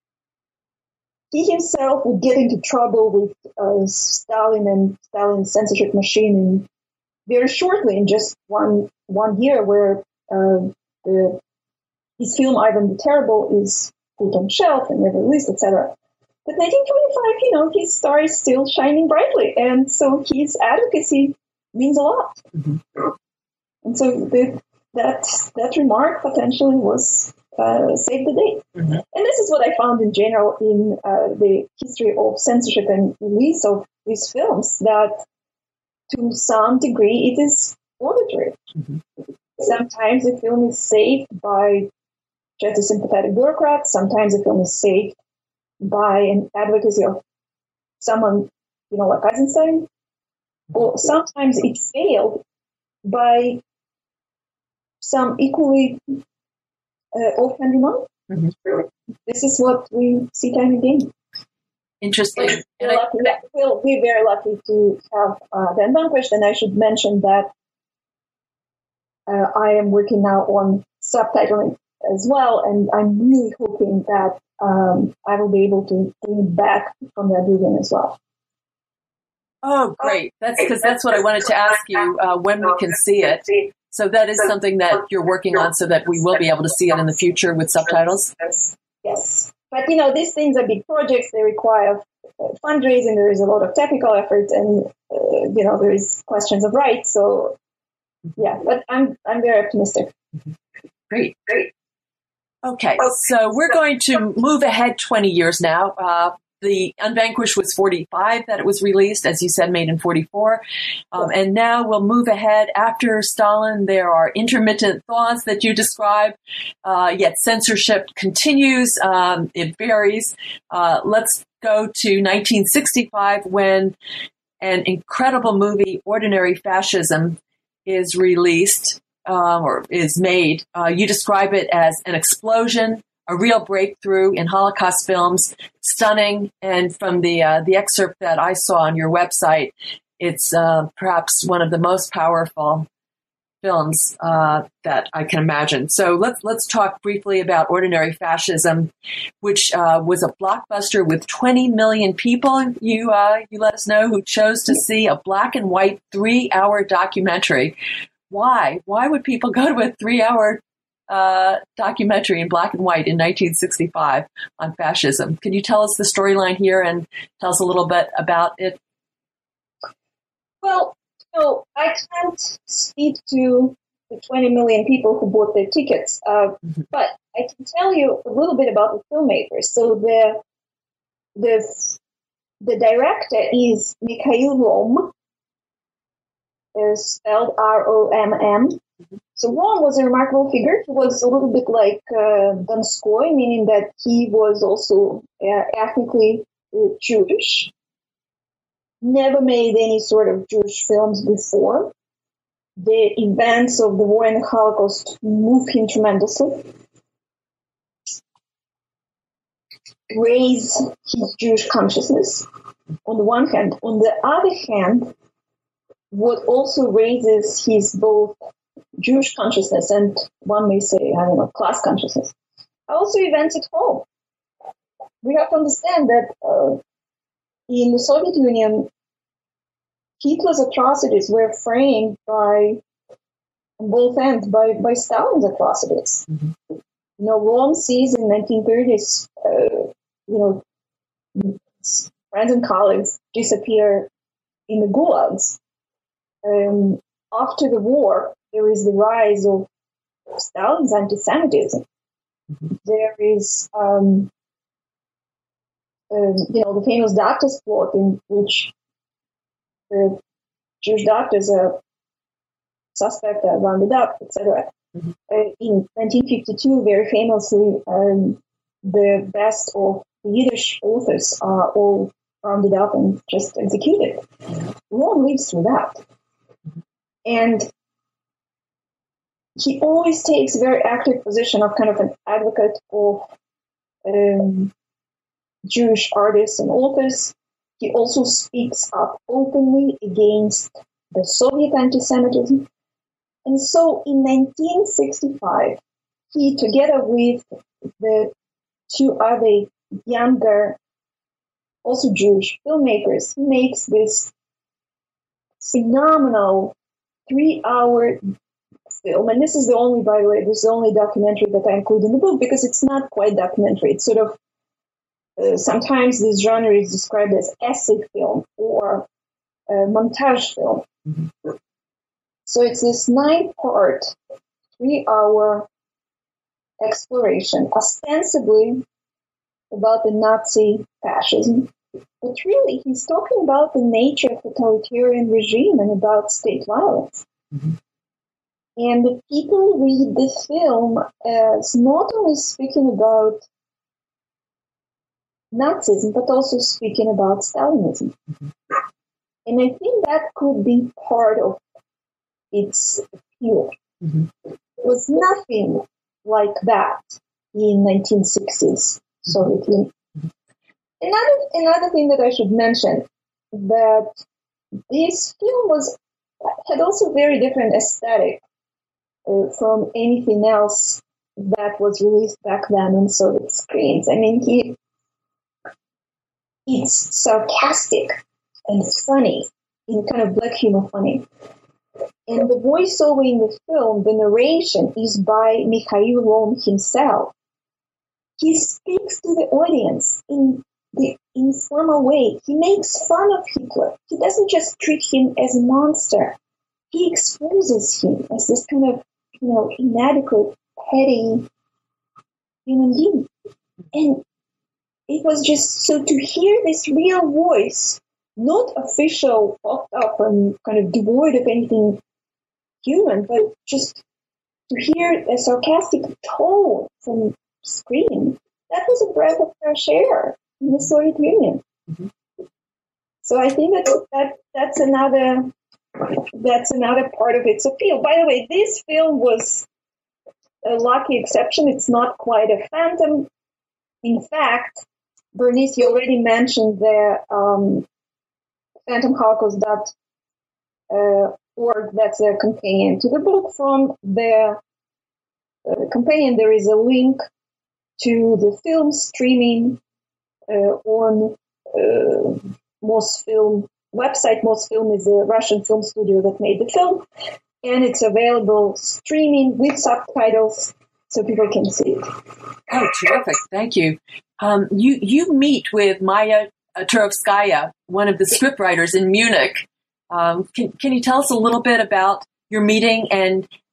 He himself would get into trouble with uh, Stalin and Stalin's censorship machine in very shortly, in just one one year, where uh, the, his film Ivan the Terrible is put on shelf and never released, et cetera. But nineteen twenty-five, you know, his star is still shining brightly, and so his advocacy means a lot. Mm-hmm. And so the, that that remark potentially was uh, saved the day. Mm-hmm. And this is what I found in general in uh, the history of censorship and release of these films, that to some degree it is auditory. Mm-hmm. Sometimes a film is saved by just a sympathetic bureaucrat. Sometimes a film is saved by an advocacy of someone, you know, like Eisenstein. Or sometimes it failed by some equally uh, offhand remark. Mm-hmm. This is what we see time and again. Interesting. We're, lucky, we'll be very lucky to have uh, The Unvanquished, and I should mention that uh, I am working now on subtitling as well, and I'm really hoping that um, I will be able to bring it back from the oblivion as well. Oh, great. That's because that's what I wanted to ask you, uh, when we can see it. So that is something that you're working on so that we will be able to see it in the future with subtitles? Yes. But, you know, these things are big projects. They require uh, fundraising. There is a lot of technical effort, and, uh, you know, there is questions of rights. So, yeah, but I'm I'm very optimistic. Great, great. Okay, so we're going to move ahead twenty years now. Uh, the Unvanquished was forty-five that it was released, as you said, made in forty-four. Um, and now we'll move ahead. After Stalin, there are intermittent thaws that you describe, uh, yet censorship continues. Um, it varies. Uh, let's go to nineteen sixty-five, when an incredible movie, Ordinary Fascism, is released. Uh, or is made. Uh, you describe it as an explosion, a real breakthrough in Holocaust films, stunning. And from the uh, the excerpt that I saw on your website, it's uh, perhaps one of the most powerful films uh, that I can imagine. So let's let's talk briefly about Ordinary Fascism, which uh, was a blockbuster with twenty million people. You uh, you let us know who chose to see a black and white three-hour documentary. Why? Why would people go to a three-hour uh, documentary in black and white in nineteen sixty-five on fascism? Can you tell us the storyline here and tell us a little bit about it? Well, so I can't speak to the twenty million people who bought their tickets, uh, mm-hmm. but I can tell you a little bit about the filmmakers. So the the the director is Mikhail Romm, uh, spelled R O M M. So Romm was a remarkable figure. He was a little bit like uh, Donskoy, meaning that he was also uh, ethnically uh, Jewish. Never made any sort of Jewish films before. The events of the war and the Holocaust moved him tremendously. Raised his Jewish consciousness, on the one hand. On the other hand, what also raises his both Jewish consciousness and, one may say, I don't know, class consciousness, also events at home. We have to understand that uh, in the Soviet Union, Hitler's atrocities were framed by, on both ends, by, by Stalin's atrocities. Mm-hmm. You know, Romm sees in nineteen thirties, uh, you know, friends and colleagues disappear in the gulags. Um, after the war, there is the rise of Stalin's anti-Semitism. Mm-hmm. There is, um, um, you know, the famous doctor's plot in which the Jewish doctors are suspect, are rounded up, et cetera. Mm-hmm. Uh, in nineteen fifty-two, very famously, um, the best of the Yiddish authors are all rounded up and just executed. Romm lives through that. Mm-hmm. And he always takes a very active position of kind of an advocate of um, Jewish artists and authors. He also speaks up openly against the Soviet anti-Semitism. And so in nineteen sixty-five, he, together with the two other younger, also Jewish filmmakers, he makes this phenomenal three-hour film. And this is the only, by the way, this is the only documentary that I include in the book because it's not quite documentary. It's sort of, uh, sometimes this genre is described as essay film or uh, montage film. Mm-hmm. So it's this nine-part, three-hour exploration, ostensibly about the Nazi fascism. But really, he's talking about the nature of totalitarian regime and about state violence. Mm-hmm. And the people read the film as not only speaking about Nazism, but also speaking about Stalinism. Mm-hmm. And I think that could be part of its appeal. Mm-hmm. It was nothing like that in nineteen sixties Soviet Union. Mm-hmm. Another, another thing that I should mention, that this film was had also very different aesthetic uh, from anything else that was released back then on Soviet screens. I mean, he it's sarcastic and funny, in kind of black humor funny. And the voiceover in the film, the narration, is by Mikhail Romm himself. He speaks to the audience in the informal way. He makes fun of Hitler. He doesn't just treat him as a monster. He exposes him as this kind of, you know, inadequate, petty human being. And it was just, so to hear this real voice, not official, popped up and kind of devoid of anything human, but just to hear a sarcastic tone from screen, that was a breath of fresh air in the Soviet Union. Mm-hmm. So I think that, that that's another that's another part of its appeal. By the way, this film was a lucky exception. It's not quite a phantom. In fact, Bernice, you already mentioned the um, Phantom Holocaust dot org. That's a companion to the book. From the uh, companion, there is a link to the film streaming uh, on uh, Mosfilm website. Mosfilm is a Russian film studio that made the film, and it's available streaming with subtitles so people can see it. Oh, terrific! Thank you. Um, you you meet with Maya Turovskaya, one of the scriptwriters in Munich. Um, can can you tell us a little bit about your meeting and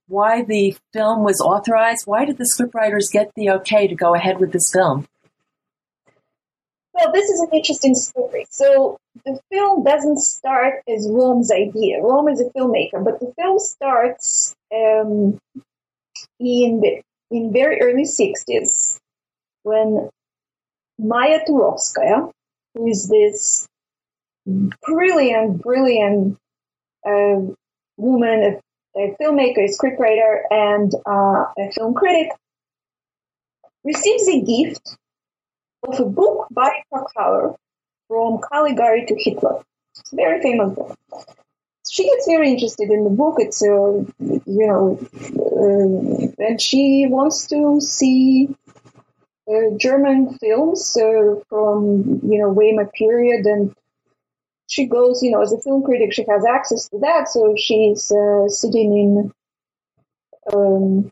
why the film was authorized? Why did the scriptwriters get the okay to go ahead with this film? Well, this is an interesting story. So the film doesn't start as Rom's idea. Rom is a filmmaker, but the film starts um, in the in very early sixties when Maya Turovskaya, who is this brilliant, brilliant uh, woman, a, a filmmaker, a scriptwriter, and uh, a film critic, receives a gift of a book by Krakauer, From Caligari to Hitler. It's a very famous book. She gets very interested in the book. It's, uh, you know, uh, and she wants to see uh, German films uh, from, you know, Weimar period. And she goes, you know, as a film critic, she has access to that. So she's uh, sitting in um,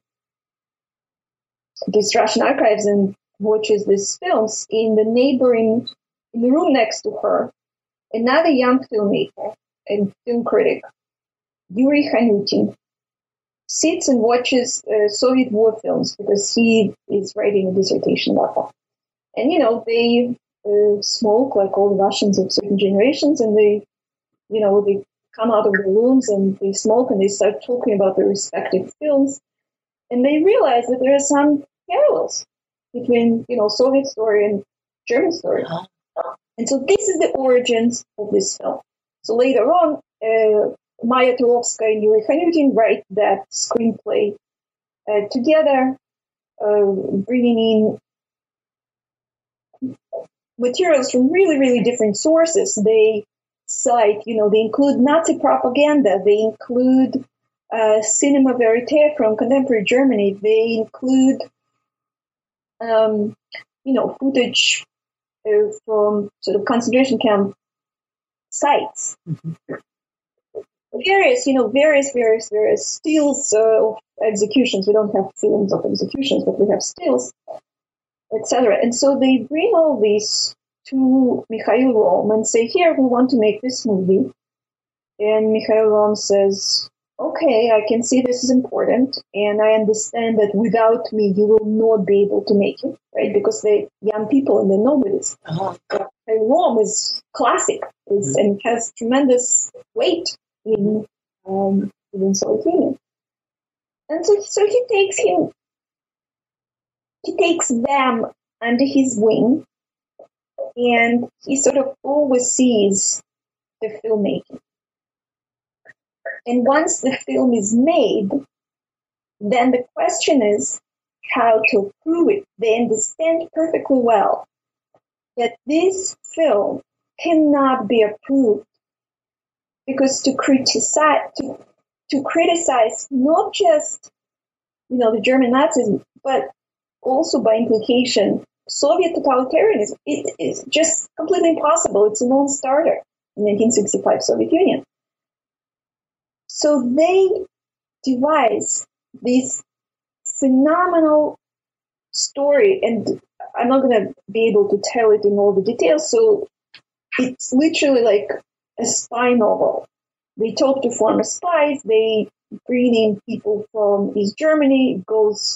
these Russian archives and watches these films. In the neighboring, in the room next to her, another young filmmaker and film critic, Yuri Khanutin, sits and watches uh, Soviet war films because he is writing a dissertation about them. And, you know, they uh, smoke like all the Russians of certain generations, and they, you know, they come out of the rooms and they smoke and they start talking about their respective films. And they realize that there are some parallels between, you know, Soviet story and German story. Uh-huh. And so this is the origins of this film. So later on, uh, Maya Turovskaya and Yuri Khanutin write that screenplay uh, together, uh, bringing in materials from really, really different sources. They cite, you know, they include Nazi propaganda. They include uh, cinema verite from contemporary Germany. They include, um, you know, footage uh, from sort of concentration camp sites. Mm-hmm. Various, you know, various, various, various stills uh, of executions. We don't have films of executions, but we have stills, et cetera. And so they bring all these to Mikhail Rom and say, here, we want to make this movie. And Mikhail Rom says, okay, I can see this is important, and I understand that without me, you will not be able to make it, right? Because they're young people and they're nobodies. Uh-huh. Mikhail Rom is classic is, mm-hmm. and has tremendous weight in um, in Soviet Union. And so, so he takes him, he takes them under his wing, and he sort of oversees the filmmaking. And once the film is made, then the question is how to approve it. They understand perfectly well that this film cannot be approved because to criticize, to, to criticize not just, you know, the German Nazis, but also by implication Soviet totalitarianism, it is just completely impossible. It's a non-starter in nineteen sixty-five Soviet Union. So they devise this phenomenal story, and I'm not going to be able to tell it in all the details, so it's literally like a spy novel. They talk to former spies, they bring in people from East Germany, it goes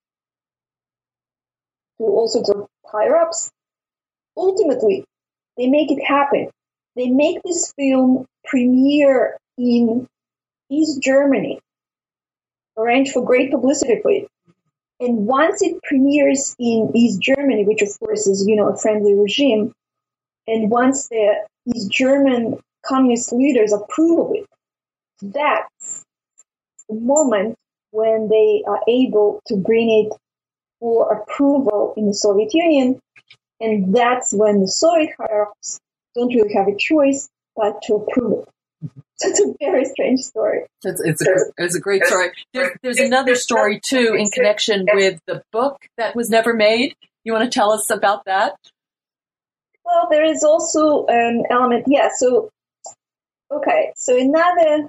to all sorts of higher-ups. Ultimately, they make it happen. They make this film premiere in East Germany, arrange for great publicity for it. And once it premieres in East Germany, which of course is, you know, a friendly regime, and once the East German communist leaders approve of it, that's the moment when they are able to bring it for approval in the Soviet Union. And that's when the Soviet higher-ups don't really have a choice but to approve it. So it's a very strange story. It's, it's, a, it's a great story. There's, there's another story, too, in connection with the book that was never made. You want to tell us about that? Well, there is also an element, yeah, so, okay, so another,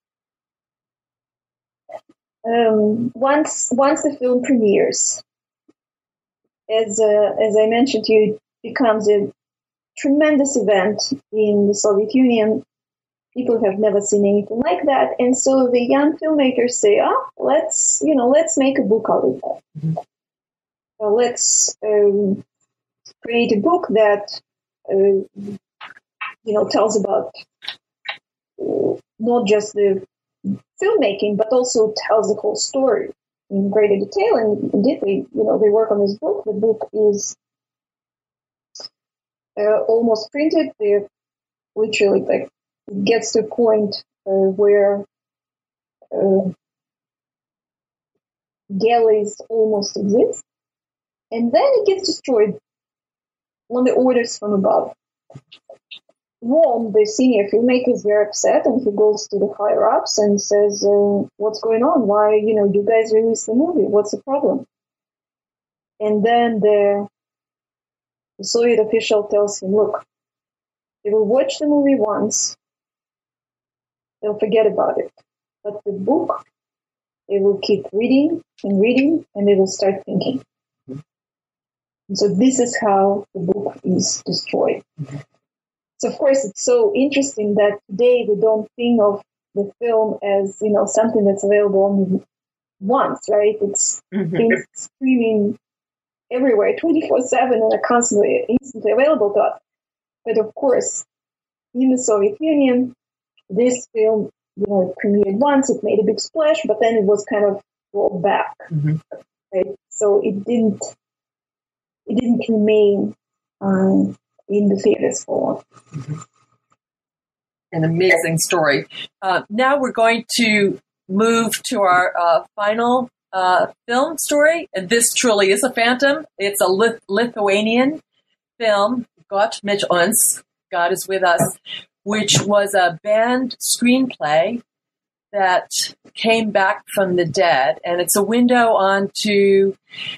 um, once once the film premieres, as uh, as I mentioned to you, it becomes a tremendous event in the Soviet Union. People have never seen anything like that. And so the young filmmakers say, oh, let's, you know, let's make a book out of that. Mm-hmm. So let's um, create a book that, uh, you know, tells about uh, not just the filmmaking, but also tells the whole story in greater detail. And indeed, they, you know, they work on this book. The book is uh, almost printed. They're literally like, it gets to a point uh, where uh, galleys almost exist, and then it gets destroyed on the orders from above. Rom, the senior filmmaker, is very upset, and he goes to the higher ups and says, uh, "What's going on? Why, you know, you guys released the movie? What's the problem?" And then the, the Soviet official tells him, "Look, they will watch the movie once. They'll forget about it. But the book, they will keep reading and reading, and they will start thinking." Mm-hmm. And so this is how the book is destroyed. Mm-hmm. So, of course, it's so interesting that today we don't think of the film as, you know, something that's available only once, right? It's mm-hmm. things streaming everywhere, twenty-four seven, and are constantly, instantly available to us. But, of course, in the Soviet Union, this film, you know, it premiered once, it made a big splash, but then it was kind of rolled back. Mm-hmm. Right? So it didn't, it didn't remain um, in the theaters for long. Mm-hmm. An amazing story. Uh, now we're going to move to our uh, final uh, film story. And this truly is a phantom. It's a Lith- Lithuanian film, Gott mit uns, God is with us, which was a banned screenplay that came back from the dead. And it's a window onto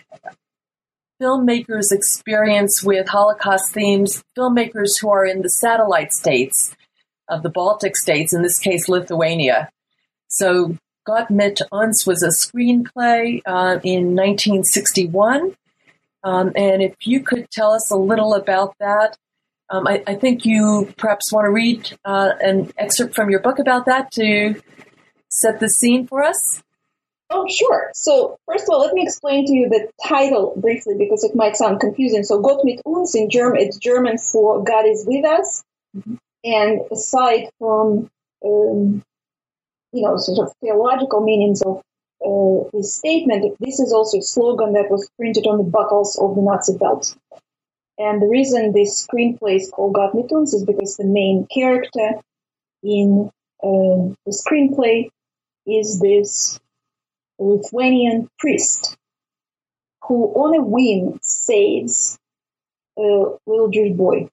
filmmakers' experience with Holocaust themes, filmmakers who are in the satellite states of the Baltic states, in this case, Lithuania. So Gott mit uns was a screenplay uh, in nineteen sixty-one. Um, and if you could tell us a little about that. Um, I, I think you perhaps want to read uh, an excerpt from your book about that to set the scene for us. Oh, sure. So, first of all, let me explain to you the title briefly because it might sound confusing. So, Gott mit uns in German, it's German for God is with us. Mm-hmm. And aside from, um, you know, sort of theological meanings of uh, this statement, this is also a slogan that was printed on the buckles of the Nazi belts. And the reason this screenplay is called Gott mit uns is because the main character in uh, the screenplay is this Lithuanian priest who, on a whim, saves a little Jewish boy.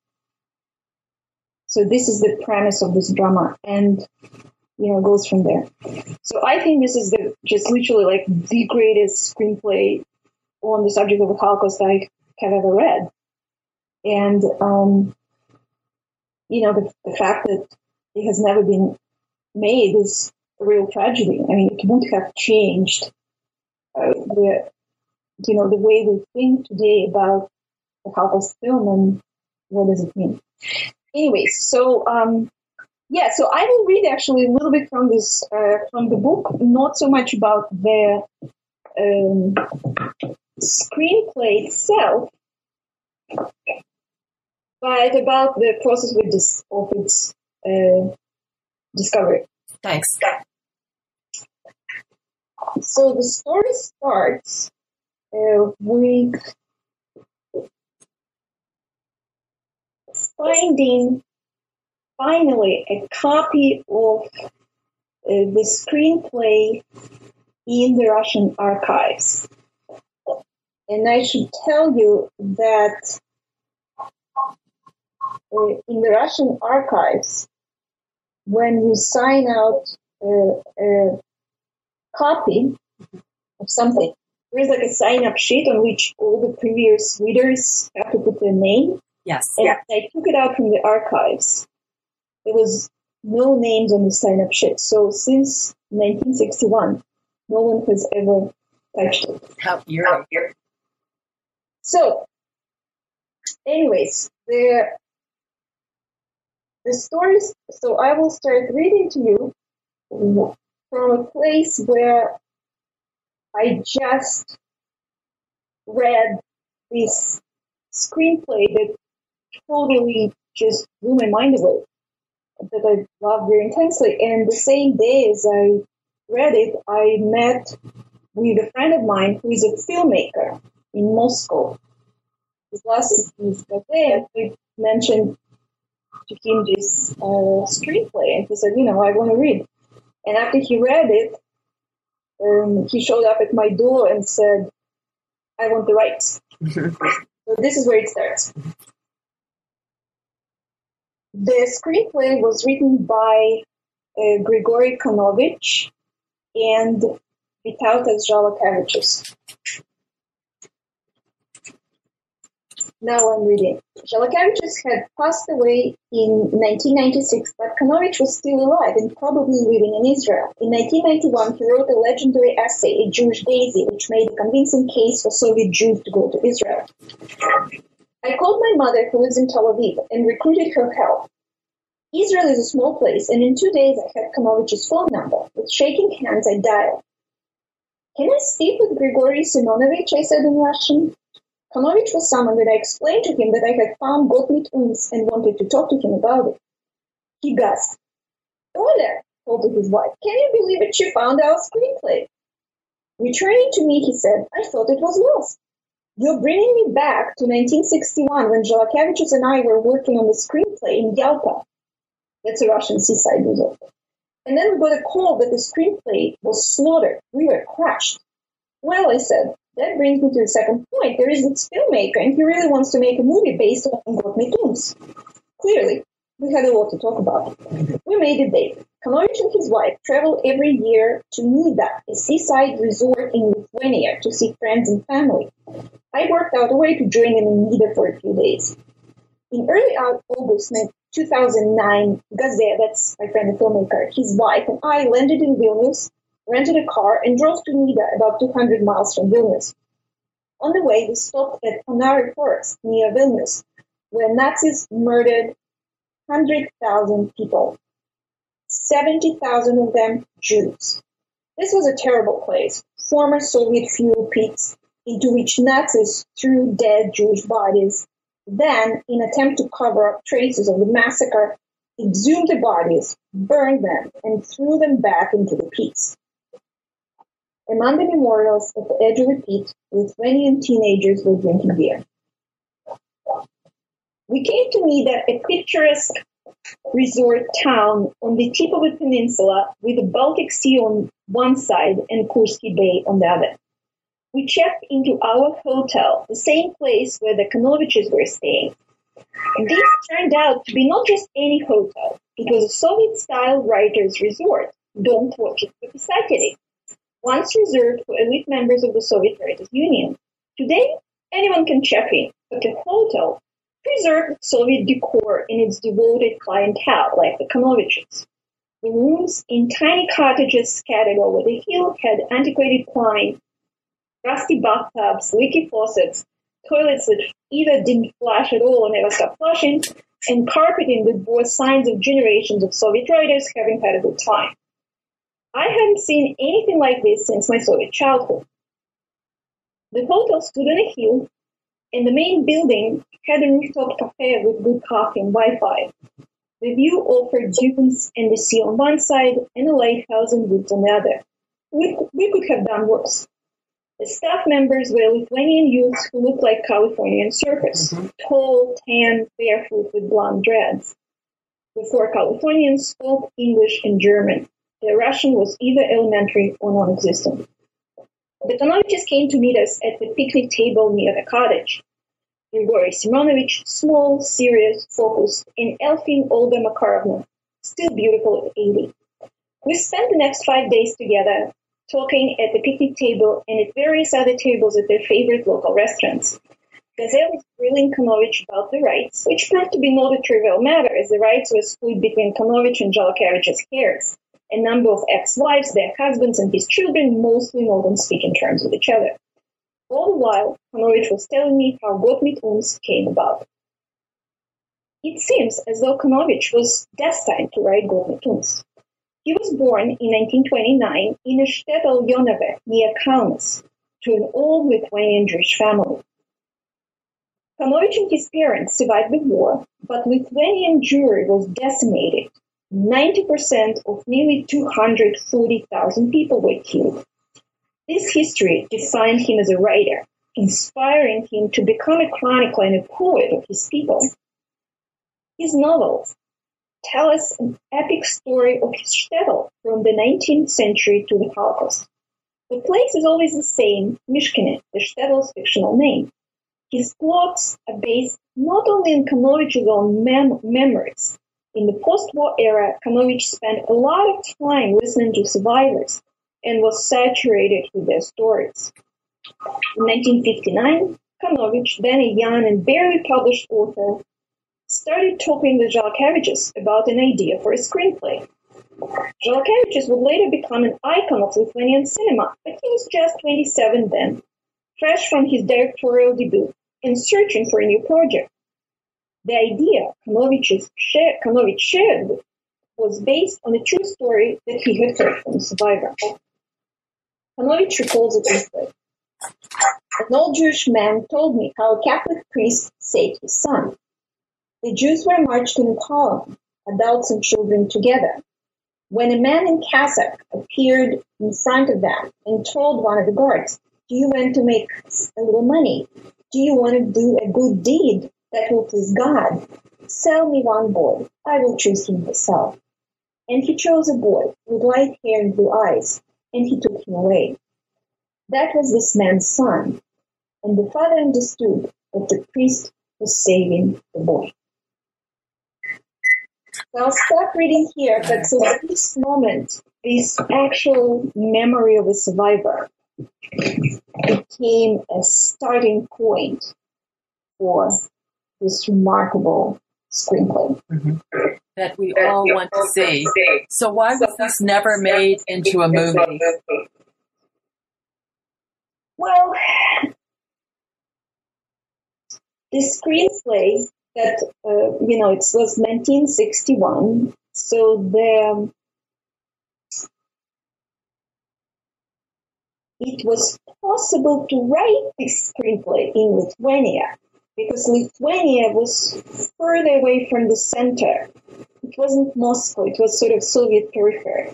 So this is the premise of this drama, and you know, goes from there. So I think this is the just literally like the greatest screenplay on the subject of the Holocaust I have ever read. And, um, you know, the, the fact that it has never been made is a real tragedy. I mean, it would have changed uh, the, you know, the way we think today about the Holocaust film and what does it mean. Anyways, so, um, yeah, so I will read actually a little bit from this, uh, from the book, not so much about the um, screenplay itself, but about the process with this, of its uh, discovery. Thanks. So the story starts uh, with finding finally a copy of uh, the screenplay in the Russian archives. And I should tell you that uh, in the Russian archives, when you sign out uh, a copy of something, there is like a sign-up sheet on which all the previous readers have to put their name. Yes. And Yeah. I took it out from the archives. There was no names on the sign-up sheet. So since nineteen sixty-one, no one has ever touched it. How eerie. So, anyways, the The stories, so I will start reading to you from a place where I just read this screenplay that totally just blew my mind away, that I loved very intensely. And the same day as I read it, I met with a friend of mine who is a filmmaker in Moscow. His last name is Gazet. I mentioned to him this uh, screenplay, and he said, you know, I want to read. And after he read it, um, he showed up at my door and said, I want the rights. So this is where it starts. The screenplay was written by uh, Grigory Konovich and Vytautas Žalakevičius. Now I'm reading. Žalakevičius had passed away in nineteen ninety-six, but Konovich was still alive and probably living in Israel. In nineteen ninety-one, he wrote a legendary essay, A Jewish Daisy, which made a convincing case for Soviet Jews to go to Israel. I called my mother, who lives in Tel Aviv, and recruited her help. Israel is a small place, and in two days I had Konovich's phone number. With shaking hands, I dialed. Can I speak with Grigory Simonovich? I said in Russian. Konovich was summoned, and I explained to him that I had found Gottlieb Uns and wanted to talk to him about it. He gasped. Oля, told his wife, can you believe it? She found our screenplay. Returning to me, he said, I thought it was lost. You're bringing me back to nineteen sixty-one when Žalakevičius and I were working on the screenplay in Yalta. That's a Russian seaside resort. And then we got a call that the screenplay was slaughtered. We were crushed. Well, I said, that brings me to the second point. There is this filmmaker, and he really wants to make a movie based on Gottlieb Uns. Clearly, we had a lot to talk about. We made a date. Konovich and his wife travel every year to Nida, a seaside resort in Lithuania, to see friends and family. I worked out a way to join them in Nida for a few days. In early August two thousand nine, Gazet, that's my friend the filmmaker, his wife, and I landed in Vilnius, rented a car, and drove to Nida, about two hundred miles from Vilnius. On the way, we stopped at Ponari Forest near Vilnius, where Nazis murdered one hundred thousand people, seventy thousand of them Jews. This was a terrible place, former Soviet fuel pits, into which Nazis threw dead Jewish bodies. Then, in an attempt to cover up traces of the massacre, exhumed the bodies, burned them, and threw them back into the pits. Among the memorials at the edge of the pit, Lithuanian teenagers were drinking beer. We came to Nida, a picturesque resort town on the tip of a peninsula with the Baltic Sea on one side and Kursky Bay on the other. We checked into our hotel, the same place where the Konoviches were staying. And this turned out to be not just any hotel. It was a Soviet-style writer's resort. Don't watch it for the Saturday. Once reserved for elite members of the Soviet Writers' Union. Today, anyone can check in, but the hotel preserved Soviet decor in its devoted clientele, like the Konoviches. The rooms in tiny cottages scattered over the hill had antiquated plumbing, rusty bathtubs, leaky faucets, toilets that either didn't flush at all or never stopped flushing, and carpeting that bore signs of generations of Soviet writers having had a good time. I hadn't seen anything like this since my Soviet childhood. The hotel stood on a hill, and the main building had a rooftop cafe with good coffee and Wi-Fi. The view offered dunes and the sea on one side and a lighthouse and woods on the other. We, we could have done worse. The staff members were Lithuanian youths who looked like Californian surfers, mm-hmm. tall, tan, barefoot with blonde dreads. The four Californians spoke English and German. Their Russian was either elementary or non-existent. The Konoviches came to meet us at the picnic table near the cottage. Grigory Simonovich, small, serious, focused, and Elfin Olga Makarovna, still beautiful at eighty. We spent the next five days together, talking at the picnic table and at various other tables at their favorite local restaurants. Gazet was grilling Konovich about the rights, which proved to be not a trivial matter, as the rights were split between Konovich and Žalakevičius' heirs. A number of ex-wives, their husbands, and his children mostly know them speak in terms with each other. All the while, Konovich was telling me how Gottlieb Uns came about. it seems as though Kanovich was destined to write Golden Tombs. He was born in nineteen twenty-nine in a shtetl Yonave near Kaunas to an old Lithuanian Jewish family. Kanovich and his parents survived the war, but Lithuanian Jewry was decimated. ninety percent of nearly two hundred forty thousand people were killed. This history defined him as a writer, inspiring him to become a chronicler and a poet of his people. His novels tell us an epic story of his shtetl from the nineteenth century to the Holocaust. The place is always the same, Mishkine, the shtetl's fictional name. His plots are based not only on Kanovich's own mem- memories. In the post-war era, Kanovich spent a lot of time listening to survivors and was saturated with their stories. In nineteen fifty-nine, Kanovich, then a young and barely published author, started talking with Zhalkeviches about an idea for a screenplay. Zhalkeviches would later become an icon of Lithuanian cinema, but he was just twenty-seven then, fresh from his directorial debut, and searching for a new project. The idea Kanovich shared, Kanovich shared was based on a true story that he had heard from a survivor. Kanovich recalls it this way. An old Jewish man told me how a Catholic priest saved his son. The Jews were marched in column, adults and children together. When a man in cassock appeared in front of them and told one of the guards, "Do you want to make a little money? Do you want to do a good deed that will please God? Sell me one boy. I will choose him myself." And he chose a boy with light hair and blue eyes, and he took him away. That was this man's son, and the father understood that the priest was saving the boy. So I'll stop reading here, but so this moment, this actual memory of a survivor became a starting point for this remarkable screenplay. Mm-hmm. That we all want to see. So why was this never made into a movie? Well, the screenplay that, uh, you know, it was nineteen sixty-one, so the it was possible to write this screenplay in Lithuania because Lithuania was further away from the center. It wasn't Moscow, it was sort of Soviet periphery.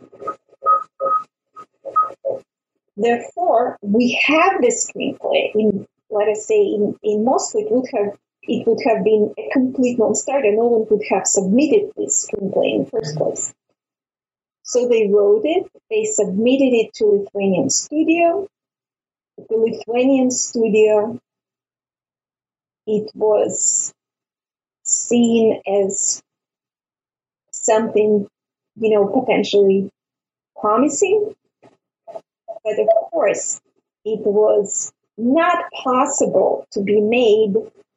Therefore, we have this screenplay in, let us say, in, in Moscow, it would have it would have been a complete non-starter. No one would have submitted this screenplay in the first place. So they wrote it, they submitted it to Lithuanian studio. The Lithuanian studio, it was seen as something, you know, potentially promising. But of course, it was not possible to be made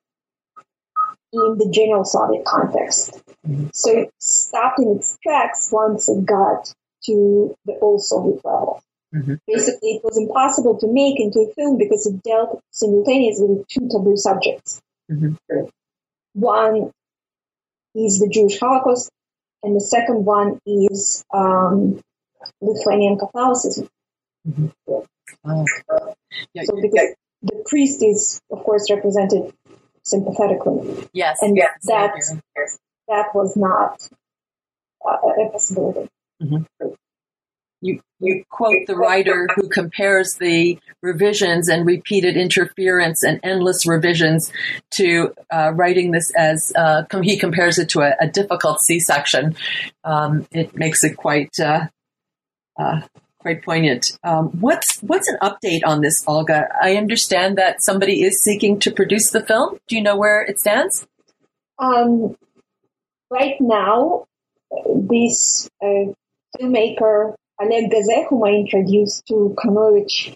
in the general Soviet context. Mm-hmm. So it stopped in its tracks once it got to the old Soviet level. Mm-hmm. Basically, it was impossible to make into a film because it dealt simultaneously with two taboo subjects. Mm-hmm. One is the Jewish Holocaust, and the second one is um, Lithuanian Catholicism. Mm-hmm. Oh. Yeah, so because yeah. the priest is, of course, represented sympathetically. Yes, and yes, that yes. that was not uh, a possibility. Mm-hmm. You you quote the writer who compares the revisions and repeated interference and endless revisions to uh, writing this as uh, he compares it to a, a difficult C-section. Um, it makes it quite uh, uh, quite poignant. Um, what's what's an update on this, Olga? I understand that somebody is seeking to produce the film. Do you know where it stands? Um, right now, this uh, filmmaker, Oleg Gaze, whom I introduced to Kanovich,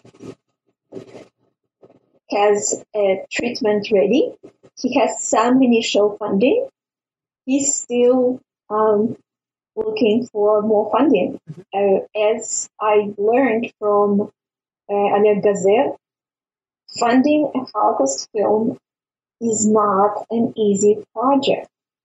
has a treatment ready. He has some initial funding. He's still um, looking for more funding. Uh, as I learned from uh, Oleg Gaze, funding a Holocaust film is not an easy project.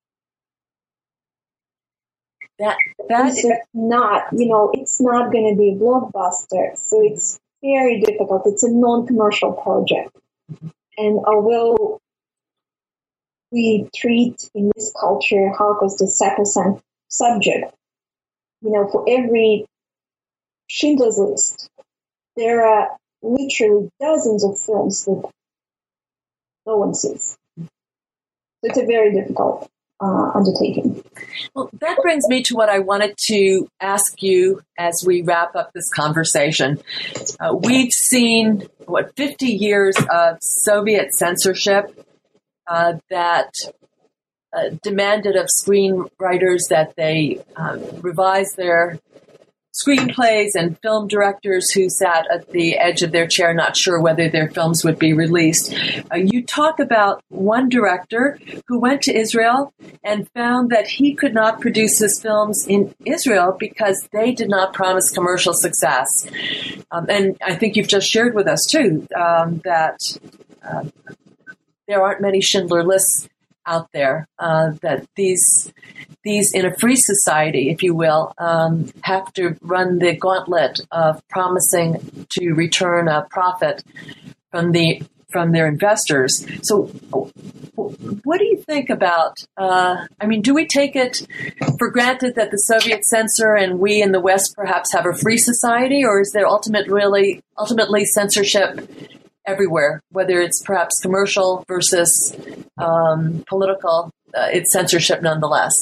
That that is not, you know, it's not going to be a blockbuster. So it's very difficult. It's a non-commercial project. And although we treat in this culture Holocaust as sacrosanct subject, you know, for every Schindler's List, there are literally dozens of films that no one sees. So it's a very difficult uh, undertaking. Well, that brings me to what I wanted to ask you as we wrap up this conversation. Uh, we've seen, what, fifty years of Soviet censorship uh, that uh, demanded of screenwriters that they um, revise their screenplays, and film directors who sat at the edge of their chair not sure whether their films would be released. Uh, you talk about one director who went to Israel and found that he could not produce his films in Israel because they did not promise commercial success. Um, and I think you've just shared with us, too, um, that uh, there aren't many Schindler Lists out there, uh, that these these in a free society, if you will, um, have to run the gauntlet of promising to return a profit from the from their investors. So, what do you think about? Uh, I mean, do we take it for granted that the Soviet censor and we in the West perhaps have a free society, or is there ultimate really ultimately censorship everywhere, whether it's perhaps commercial versus um, political, uh, it's censorship nonetheless?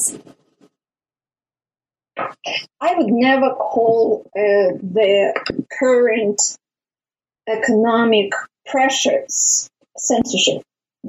I would never call uh, the current economic pressures censorship.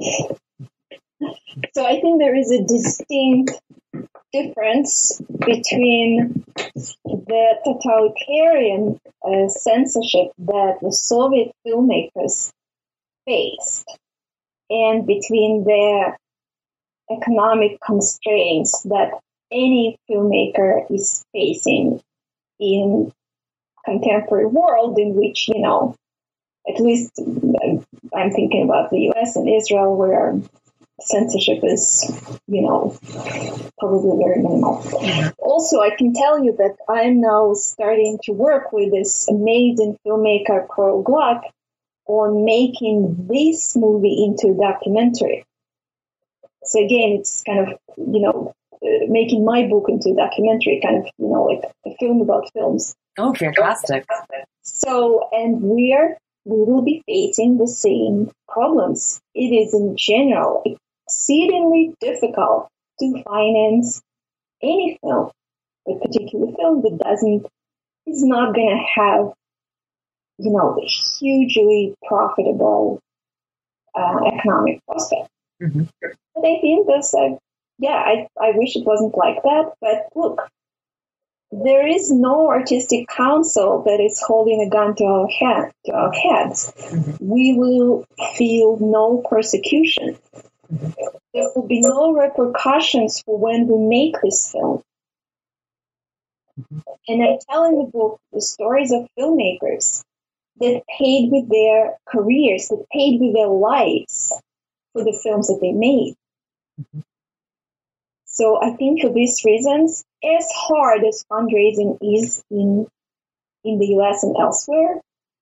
So I think there is a distinct difference between the totalitarian uh, censorship that the Soviet filmmakers faced and between the economic constraints that any filmmaker is facing in contemporary world, in which, you know, at least I'm thinking about the U S and Israel, where censorship is, you know, probably very minimal. Mm-hmm. Also, I can tell you that I'm now starting to work with this amazing filmmaker, Carl Gluck, on making this movie into a documentary. So again, it's kind of, you know, uh, making my book into a documentary, kind of, you know, like a film about films. Oh, fantastic. So, and we're, we will be facing the same problems. It is in general exceedingly difficult to finance any film, a particular film that doesn't, is not going to have, you know, a hugely profitable uh, economic prospect. Mm-hmm. But I think this, uh, yeah, I, I wish it wasn't like that, but look, there is no artistic council that is holding a gun to our, head, to our heads. Mm-hmm. We will feel no persecution. Mm-hmm. There will be no repercussions for when we make this film. Mm-hmm. And I tell in the book the stories of filmmakers that paid with their careers, that paid with their lives for the films that they made. Mm-hmm. So I think for these reasons, as hard as fundraising is in in the U S and elsewhere,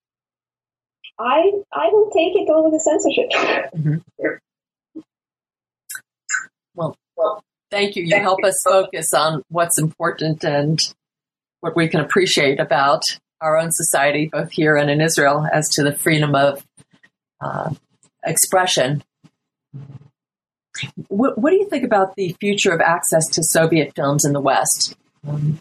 I I will take it over the censorship. Mm-hmm. Well, well, thank you. You help us focus on what's important and what we can appreciate about our own society, both here and in Israel, as to the freedom of uh, expression. What, what do you think about the future of access to Soviet films in the West? Hmm.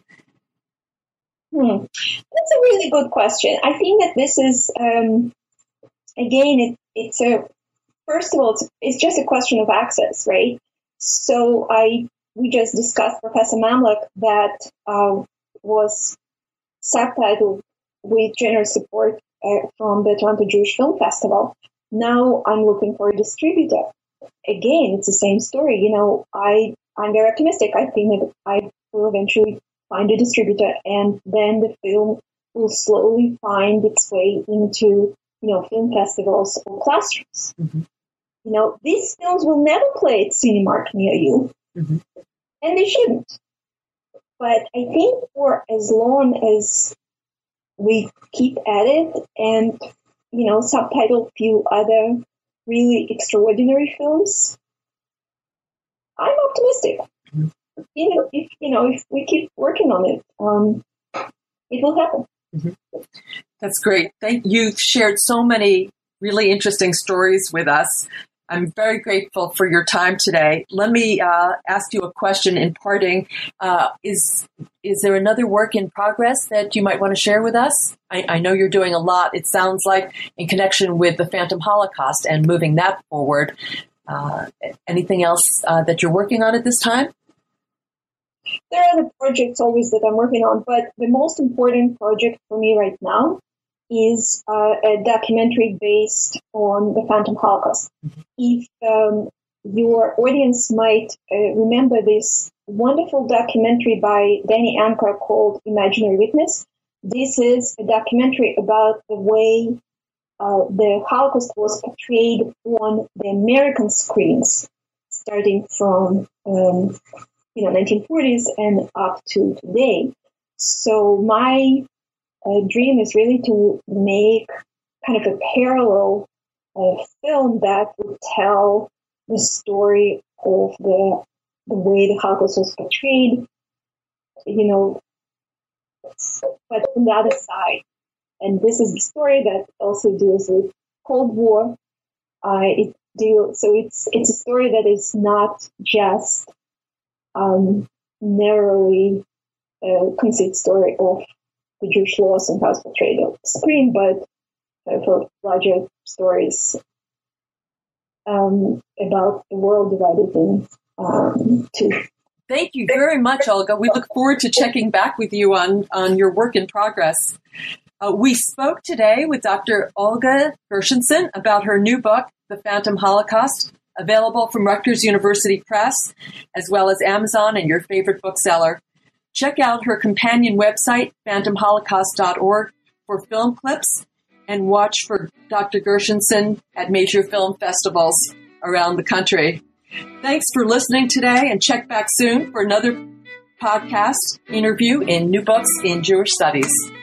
That's a really good question. I think that this is, um, again, it, it's a, first of all, it's, it's just a question of access, right? So I, we just discussed Professor Mamluk that uh, was subtitled with generous support uh, from the Toronto Jewish Film Festival. Now I'm looking for a distributor. Again, it's the same story. You know, I, I'm very optimistic. I think that I will eventually find a distributor, and then the film will slowly find its way into, you know, film festivals or classrooms. Mm-hmm. You know, these films will never play at Cinemark near you, mm-hmm. and they shouldn't. but I think for as long as we keep at it and, you know, subtitle a few other really extraordinary films, I'm optimistic. Mm-hmm. You know, if, you know, if we keep working on it, um, it will happen. Mm-hmm. That's great. Thank you've shared so many really interesting stories with us. I'm very grateful for your time today. Let me uh, ask you a question in parting. Uh, is is there another work in progress that you might want to share with us? I, I know you're doing a lot, it sounds like, in connection with the Phantom Holocaust and moving that forward. Uh, anything else uh, that you're working on at this time? There are other projects always that I'm working on, but the most important project for me right now is uh, a documentary based on the Phantom Holocaust. If um, your audience might uh, remember this wonderful documentary by Danny Anker called Imaginary Witness, this is a documentary about the way uh, the Holocaust was portrayed on the American screens, starting from um, you know nineteen forties and up to today. So my Uh, dream is really to make kind of a parallel uh, film that would tell the story of the the way the Holocaust was portrayed, you know, but on the other side. And this is the story that also deals with Cold War. Uh, it deals so it's it's a story that is not just um, narrowly a conceit story of the Jewish loss and how it's portrayed on the screen, but uh, for larger stories um, about the world divided in um, two. Thank you very much, Olga. We look forward to checking back with you on, on your work in progress. Uh, we spoke today with Doctor Olga Gershenson about her new book, The Phantom Holocaust, available from Rutgers University Press, as well as Amazon and your favorite bookseller. Check out her companion website, phantom holocaust dot org, for film clips, and watch for Doctor Gershenson at major film festivals around the country. Thanks for listening today, and check back soon for another podcast interview in New Books in Jewish Studies.